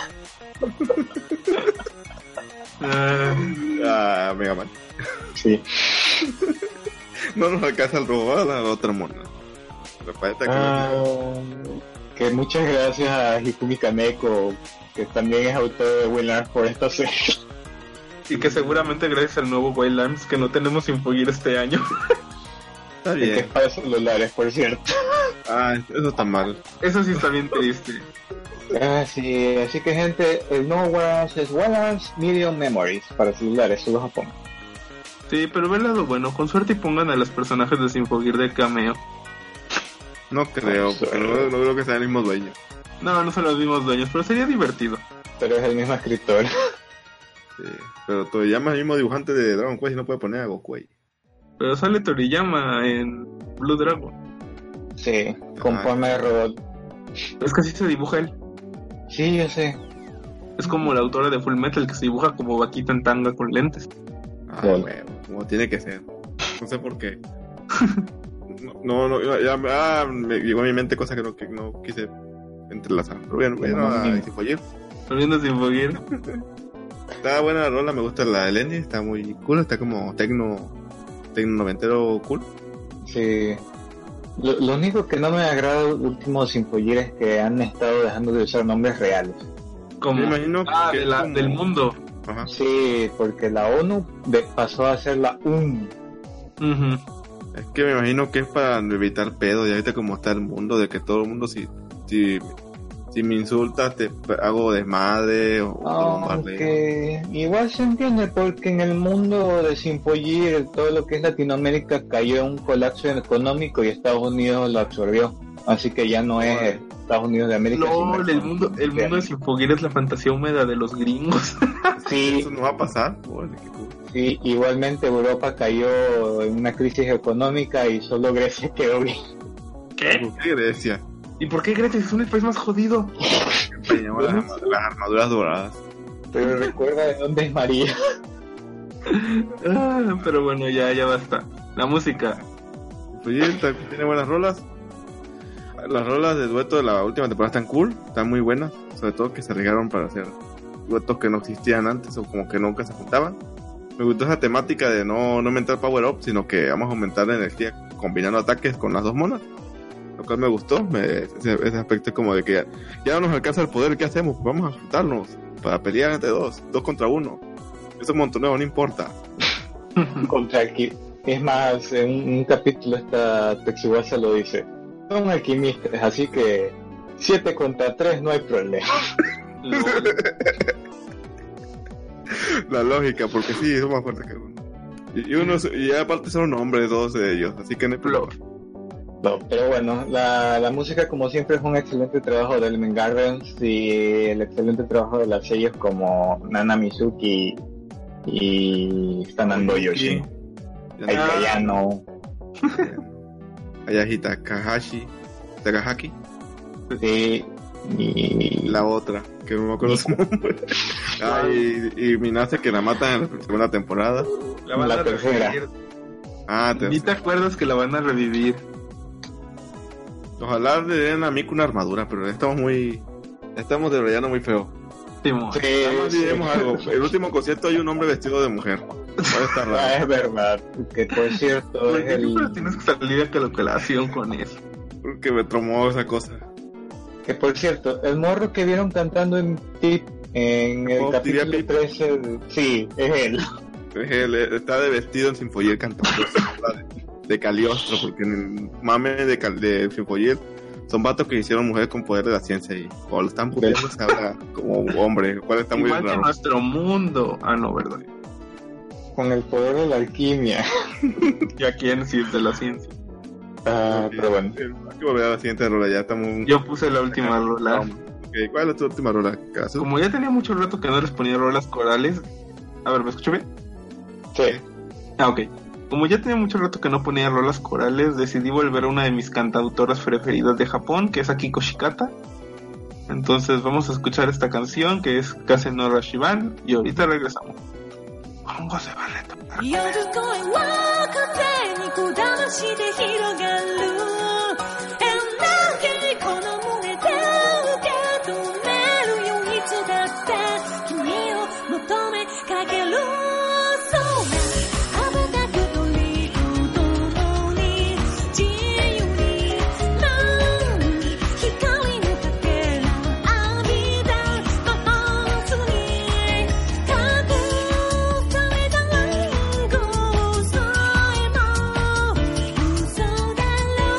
Mega Man. Sí. No nos alcanza el robo a la otra mona. Que muchas gracias a Hikumi Kaneko, que también es autor de Will por esta serie. Y que seguramente gracias al nuevo Wildlands que no tenemos Infogir este año. Está Que es bien. para celulares, por cierto. Eso está mal. Eso sí está bien triste. Sí, así que gente, el nuevo Wildlands es Wildlands Medium Memories para celulares, solo Japón. Sí, pero ve el lado bueno, con suerte y pongan a los personajes de Sinfogir de cameo. No creo, porque no creo que sean el mismo dueño. No son los mismos dueños, pero sería divertido. Pero es el mismo escritor. Sí, pero Toriyama es el mismo dibujante de Dragon Quest y no puede poner a Goku ahí. Pero sale Toriyama en Blue Dragon. Sí, con forma de robot. Es que así se dibuja él. Sí, yo sé. Es como la autora de Full Metal que se dibuja como vaquita en tanga con lentes. Huevo, como tiene que ser. No sé por qué. Me llegó a mi mente cosa que no quise entrelazar. Pero bien, Sinfogir. Volviendo a Sinfogir. Está buena la rola, me gusta la de Lenny, está muy cool, está como tecno noventero cool. Sí. Lo único que no me agrada del último Sinfogir es que han estado dejando de usar nombres reales. Como, Me imagino que de es como... del mundo. Ajá. Sí, porque la ONU pasó a ser la UN. Uh-huh. Es que me imagino que es para evitar pedo, y ahorita como está el mundo, de que todo el mundo si me insultas te hago desmadre o bombardeo. Aunque igual se entiende porque en el mundo de Sinfogir todo lo que es Latinoamérica cayó en un colapso económico y Estados Unidos lo absorbió. Así que ya no es Estados Unidos de América. No, sino el mundo de Sinfogir es la fantasía húmeda de los gringos. Sí, Eso no va a pasar. Órale, qué cool. sí, igualmente Europa cayó en una crisis económica y solo Grecia quedó bien. ¿Qué? ¿Por qué Grecia? ¿Y por qué Grecia es un país más jodido? Teníamos las armaduras doradas. Pero recuerda de dónde es María. Pero bueno, ya basta. La música. Oye, tiene buenas rolas. Las rolas de dueto de la última temporada están cool, están muy buenas. Sobre todo que se arriesgaron para hacer duetos que no existían antes o como que nunca se juntaban. Me gustó esa temática de no aumentar power up, sino que vamos a aumentar la energía combinando ataques con las dos monas. Lo cual me gustó, ese aspecto como de que ya no nos alcanza el poder, ¿qué hacemos? Pues vamos a juntarnos. para pelear entre dos contra uno. Eso es montoneo, no importa. Contra es más, en un capítulo esta Tetsuwasa lo dice. Son alquimistas, así que 7 contra 3 no hay problema. La lógica, porque sí, son más fuertes que uno. Y aparte son hombres, todos de ellos, así que no hay problema. No, pero bueno, la música como siempre es un excelente trabajo de Element Gardens y el excelente trabajo de las sellos como Nana Mizuki y Sanando Yoshi. Ayano. Ayahita Takahaki. Sí, y la otra, que no me acuerdo su nombre. Y Minase, que la matan en la segunda temporada. La van a tercera. revivir. Tercera. Ni te acuerdas que la van a revivir. Ojalá le den a Miku una armadura, pero estamos de relleno muy feo. Timos. Además, diremos algo. El último concierto hay un hombre vestido de mujer. Puede estar raro. es verdad, que por cierto es el... Tienes que salir a colocación con eso. Porque me tromó esa cosa. Que por cierto, el morro que vieron cantando en Pip en el capítulo 13, sí, es él. Él está de vestido en Sinfoyel cantando de Caliostro, porque en el mame de Sinfoyel son vatos que hicieron mujeres con poder de la ciencia y cuando lo están pudiendo se habla como hombre, lo cual está muy igual raro. que nuestro mundo. Ah, no, verdad. Con el poder de la alquimia. ¿Y a quién sí es de la ciencia? Pero bueno. Hay que volver a la siguiente rola, ya estamos... Yo puse la última rola. Okay, ¿cuál es tu última rola? ¿Caso? Como ya tenía mucho rato que no les ponía rolas corales. A ver, ¿me escucho bien? Sí. Ah, ok. Como ya tenía mucho rato que no ponía rolas corales, decidí volver a una de mis cantautoras preferidas de Japón, que es Akiko Shikata. Entonces vamos a escuchar esta canción, que es Kase no Rashiban, y ahorita regresamos. Con un goce barreto. 夜声は風にこだまして広がる縁だけこの胸で受け止めるよいつだって君を求めかけるそうな羽ばたく鳥と共に自由になる光のかけら浴びた真夏に隠された暗号さえも嘘だろう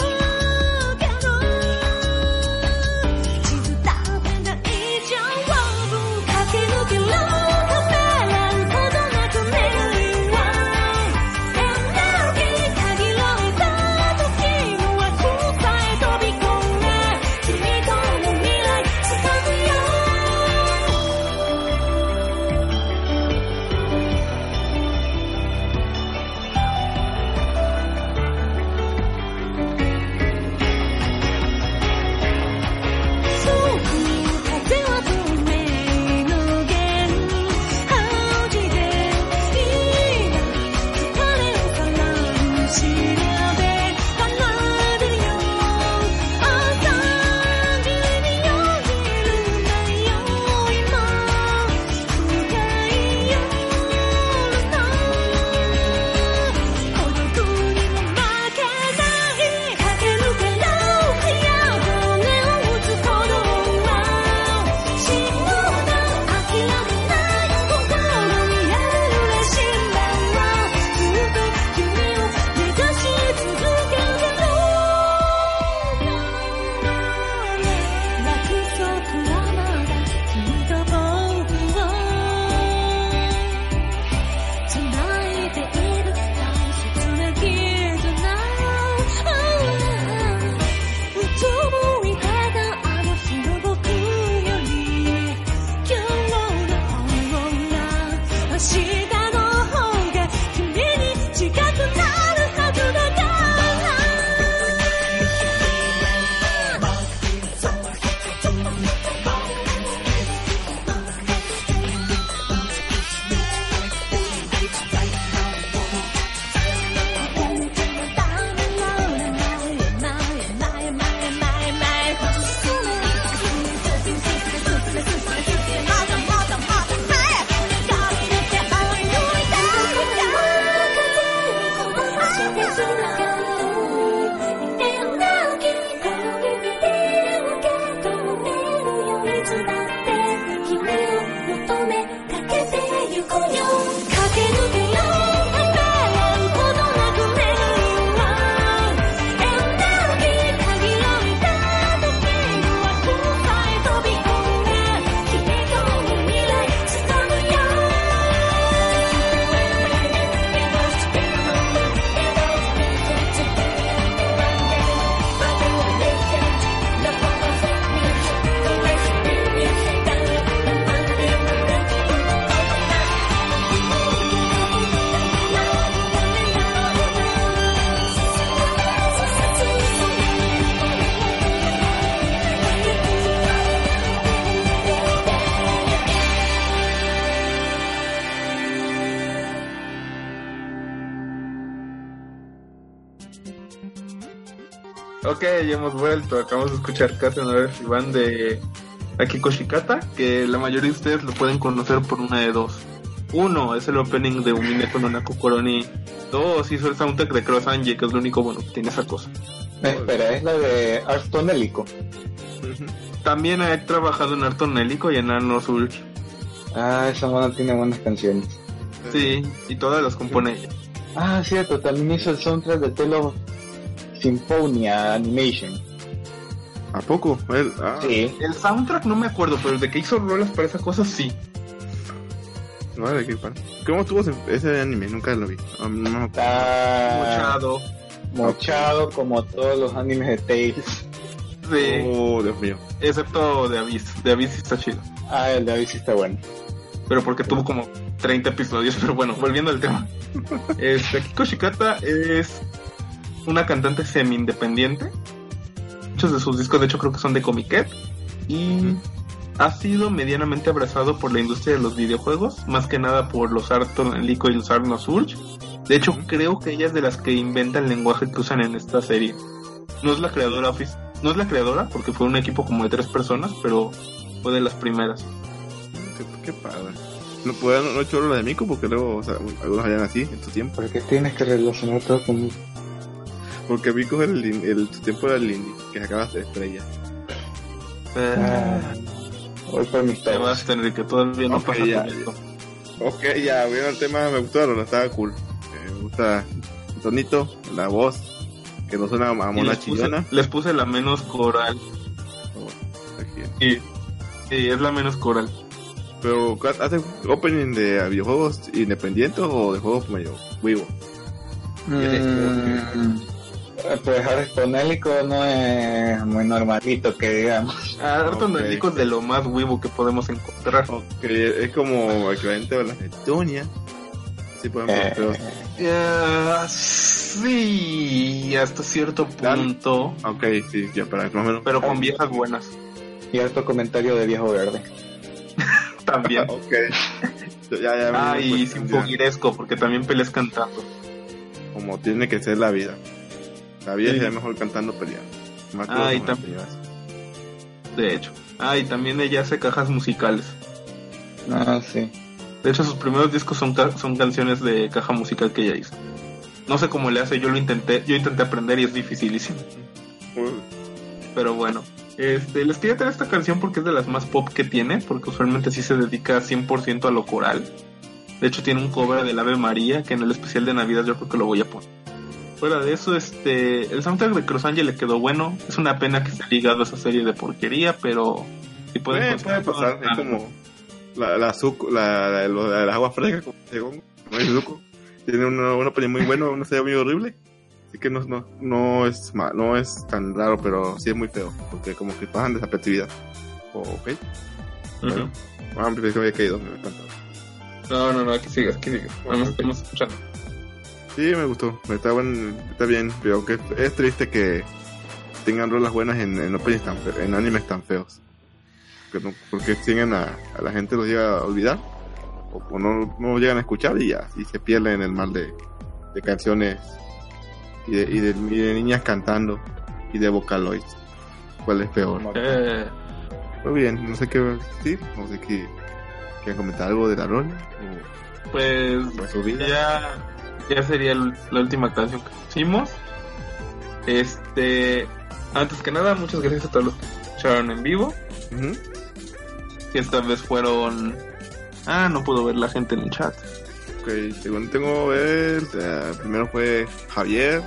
Ok, ya hemos vuelto. Acabamos de escuchar Kazunori Shiban de Akiko Shikata, que la mayoría de ustedes lo pueden conocer por una de dos. Uno, es el opening de Umineko no Nakokoroni. Dos, hizo el soundtrack de Cross Angie, que es lo único bueno que tiene esa cosa. Espera, es la de Arston Hélico. También ha trabajado en Arton Hélico y en Arno Surge. Ah, esa mona tiene buenas canciones. Sí, y todas las compone ella. Ah, cierto, también hizo el soundtrack de Tale of Symphonia Animation. ¿A poco? Él, Sí. El soundtrack no me acuerdo, pero de que hizo rolas para esa cosa sí. Vale, qué padre. ¿Cómo estuvo ese anime? Nunca lo vi. No me acuerdo. Está Mochado. como todos los animes de Tales. Sí, Oh, Dios mío. excepto de Abyss. De Abyss sí está chido. Ah, el de Abyss sí está bueno. Pero porque tuvo como 30 episodios. Pero bueno, volviendo al tema. Akiko Shikata es una cantante semi-independiente. Muchos de sus discos, de hecho, creo que son de Comiket. Y ha sido medianamente abrazado por la industria de los videojuegos, más que nada por los Arton Hélico y los Arno Surge. De hecho, creo que ella es de las que inventa el lenguaje que usan en esta serie. No es la creadora, porque fue un equipo como de 3 personas, pero fue de las primeras. Qué padre. No he hecho lo de Miku porque luego, o sea, algunos hayan así en su tiempo. ¿Por qué tienes que relacionar todo con... Porque Miku es su tiempo era el indie, que se acaba de estrella. Voy por mis Te todos. vas, Enrique, todavía no Ok, pasa ya, por esto. Ok, ya, viendo el tema, me gustó, no estaba cool. Me gusta el tonito, la voz, que no suena a Y mona chillona. les puse la menos coral. Aquí. Sí, es la menos coral. Pero, ¿hace opening de videojuegos independientes o de juegos medio vivo? Pues Arston Hélico no es muy normalito, que digamos. Arton Ok. Hélico es de lo más vivo que podemos encontrar. Que es como equivalente a la Estonia. Sí, podemos pero Sí, hasta cierto punto, ok, sí, ya para más o menos. pero con viejas buenas Y harto comentario de viejo verde. también. Ok. Ya, Y pues, sinfoguiresco, porque también peleas cantando. como tiene que ser la vida. La vida Sí. sería mejor cantando peleando. Más Y como también, las de hecho. Y también ella hace cajas musicales. Ah, sí. De hecho, sus primeros discos son canciones de caja musical que ella hizo. No sé cómo le hace, yo intenté aprender y es dificilísimo. Pero bueno, les quería traer esta canción porque es de las más pop que tiene, porque usualmente sí se dedica 100% a lo coral. De hecho tiene un cover del Ave María, que en el especial de Navidad yo creo que lo voy a poner. Fuera de eso, el soundtrack de Cross Angel le quedó bueno. Es una pena que esté ligado a esa serie de porquería, pero si puede puede pasar, es como la de las aguas frescas, como según no hay Zuko. Tiene una opinión muy buena, una serie muy horrible. Así que no es tan raro, pero sí es muy feo, porque como que pasan desapercibidas. Ok. Bueno, pensé que había caído, me encantó. No, aquí sigue. Vamos, estamos escuchando. Sí, me gustó, está bien, pero que es triste que tengan rolas buenas en openings en animes tan feos. Porque siguen a la gente los llega a olvidar, o no llegan a escuchar y ya, y se pierden en el mal de canciones y de niñas cantando y de Vocaloid. ¿Cuál es peor? Muy bien, no sé qué ¿quieren comentar algo de la rola? Pues ¿O su vida? ya sería la última canción que pusimos. Antes que nada, muchas gracias a todos los que escucharon en vivo. Uh-huh. Que esta vez fueron... no puedo ver la gente en el chat. Ok, según tengo ver, primero fue Javier,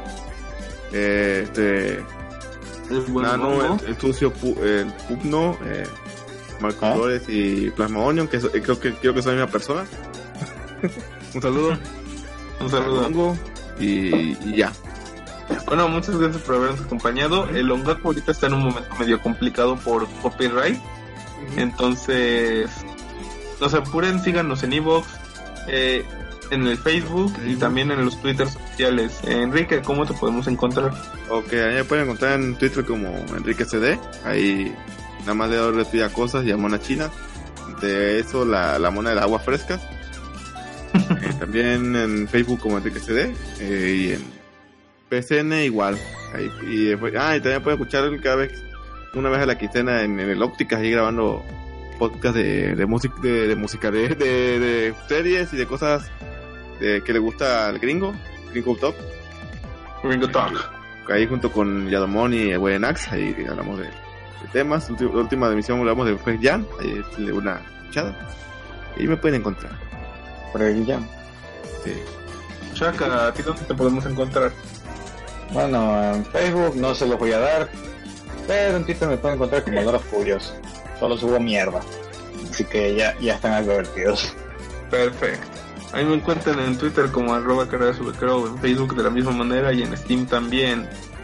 El buen Nano, Mongo. el sucio, el Pupno, Marco Flores y Plasma Onion, que creo que son la misma persona. Un saludo. Un saludo. Mongo, y ya. Bueno, muchas gracias por habernos acompañado. El Ongaku ahorita está en un momento medio complicado por copyright. Entonces, no se apuren, síganos en iVoox, en el Facebook y también en los Twitters oficiales. Enrique, ¿cómo te podemos encontrar? Ok, ahí me pueden encontrar en Twitter como Enrique CD. Ahí nada más le doy retweet a cosas y a monas chinas. De eso, la mona de las aguas frescas. También en Facebook como Enrique CD. Y PCN igual. Ahí, y después, y también pueden escuchar cada vez, una vez a la quincena en el Ópticas, ahí grabando podcast de música, de series y de cosas que le gusta al Gringo Top. Gringo Talk. Ahí junto con Yadomón y el buen Axe, ahí hablamos de temas. La última emisión hablamos de Space Jam, ahí le una escuchada. Y ahí me pueden encontrar. Por el Jam. Sí. Chaka, ¿a ti dónde te podemos encontrar? Bueno, en Facebook no se los voy a dar, pero en Twitter me pueden encontrar como Loros Furios. Solo subo mierda, así que ya están advertidos. Perfecto. Ahí me encuentran en Twitter como @carrerasubecro, en Facebook de la misma manera y en Steam también.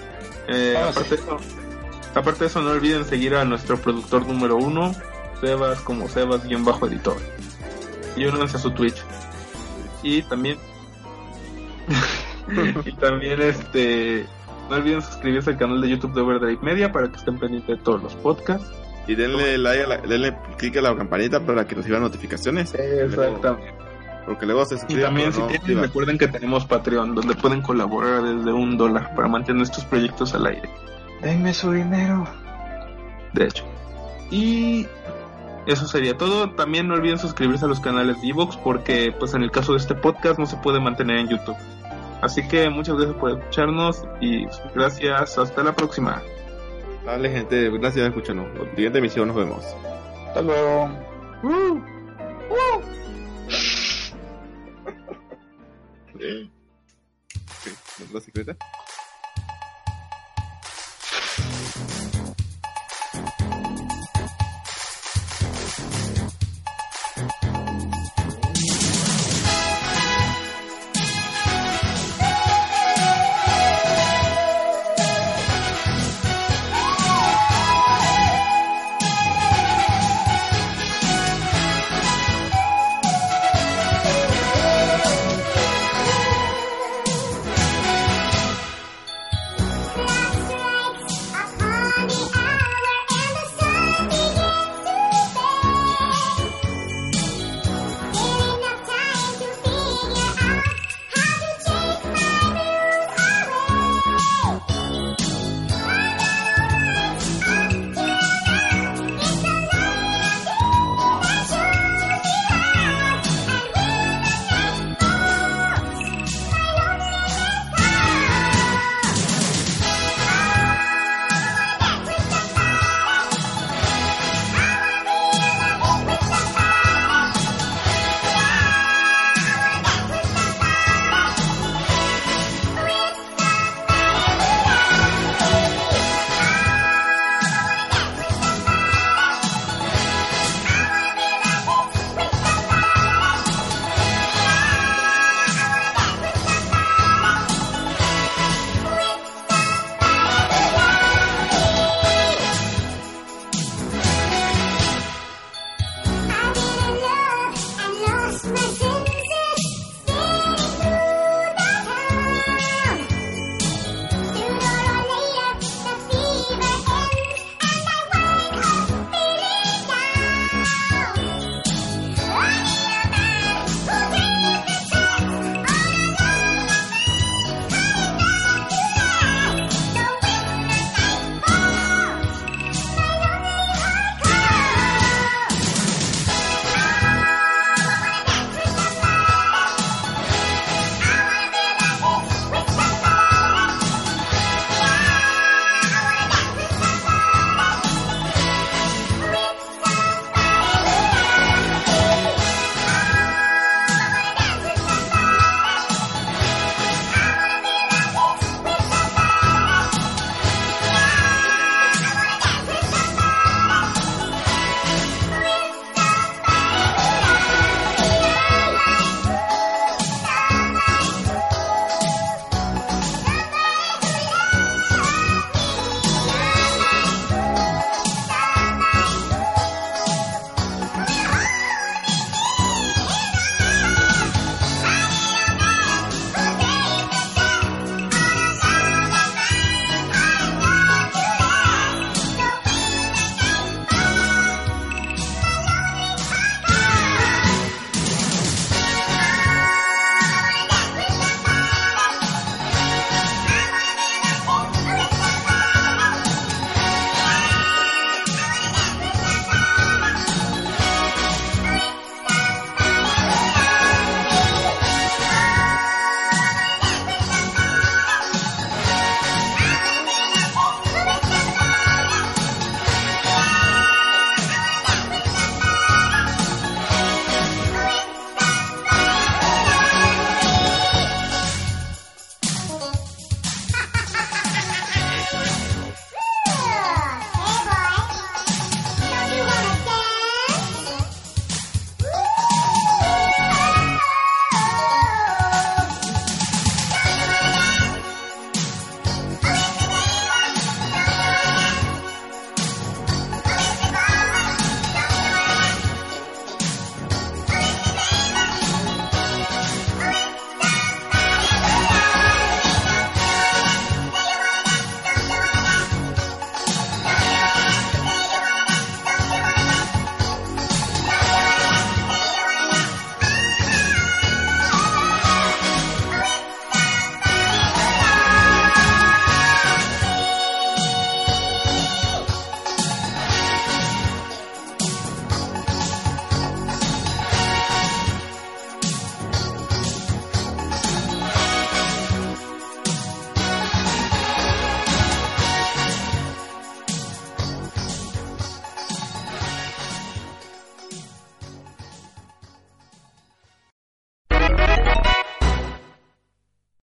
Aparte de eso, no olviden seguir a nuestro productor número 1, Sebas, como Sebas_editor. Y únanse a su Twitch. Y también no olviden suscribirse al canal de YouTube de Overdrive Media para que estén pendientes de todos los podcasts. Y denle clic a la campanita para que reciban notificaciones. Exactamente. Porque luego se Y suscriben. también si tienen, recuerden que tenemos Patreon, donde pueden colaborar desde $1 para mantener estos proyectos al aire. Denme su dinero. De hecho. Y eso sería todo. También no olviden suscribirse a los canales de Evox, porque pues en el caso de este podcast no se puede mantener en YouTube. Así que muchas gracias por escucharnos y gracias. Hasta la próxima. Dale, gente, gracias por escucharnos. En la siguiente emisión nos vemos. Hasta luego. ¿La secreta?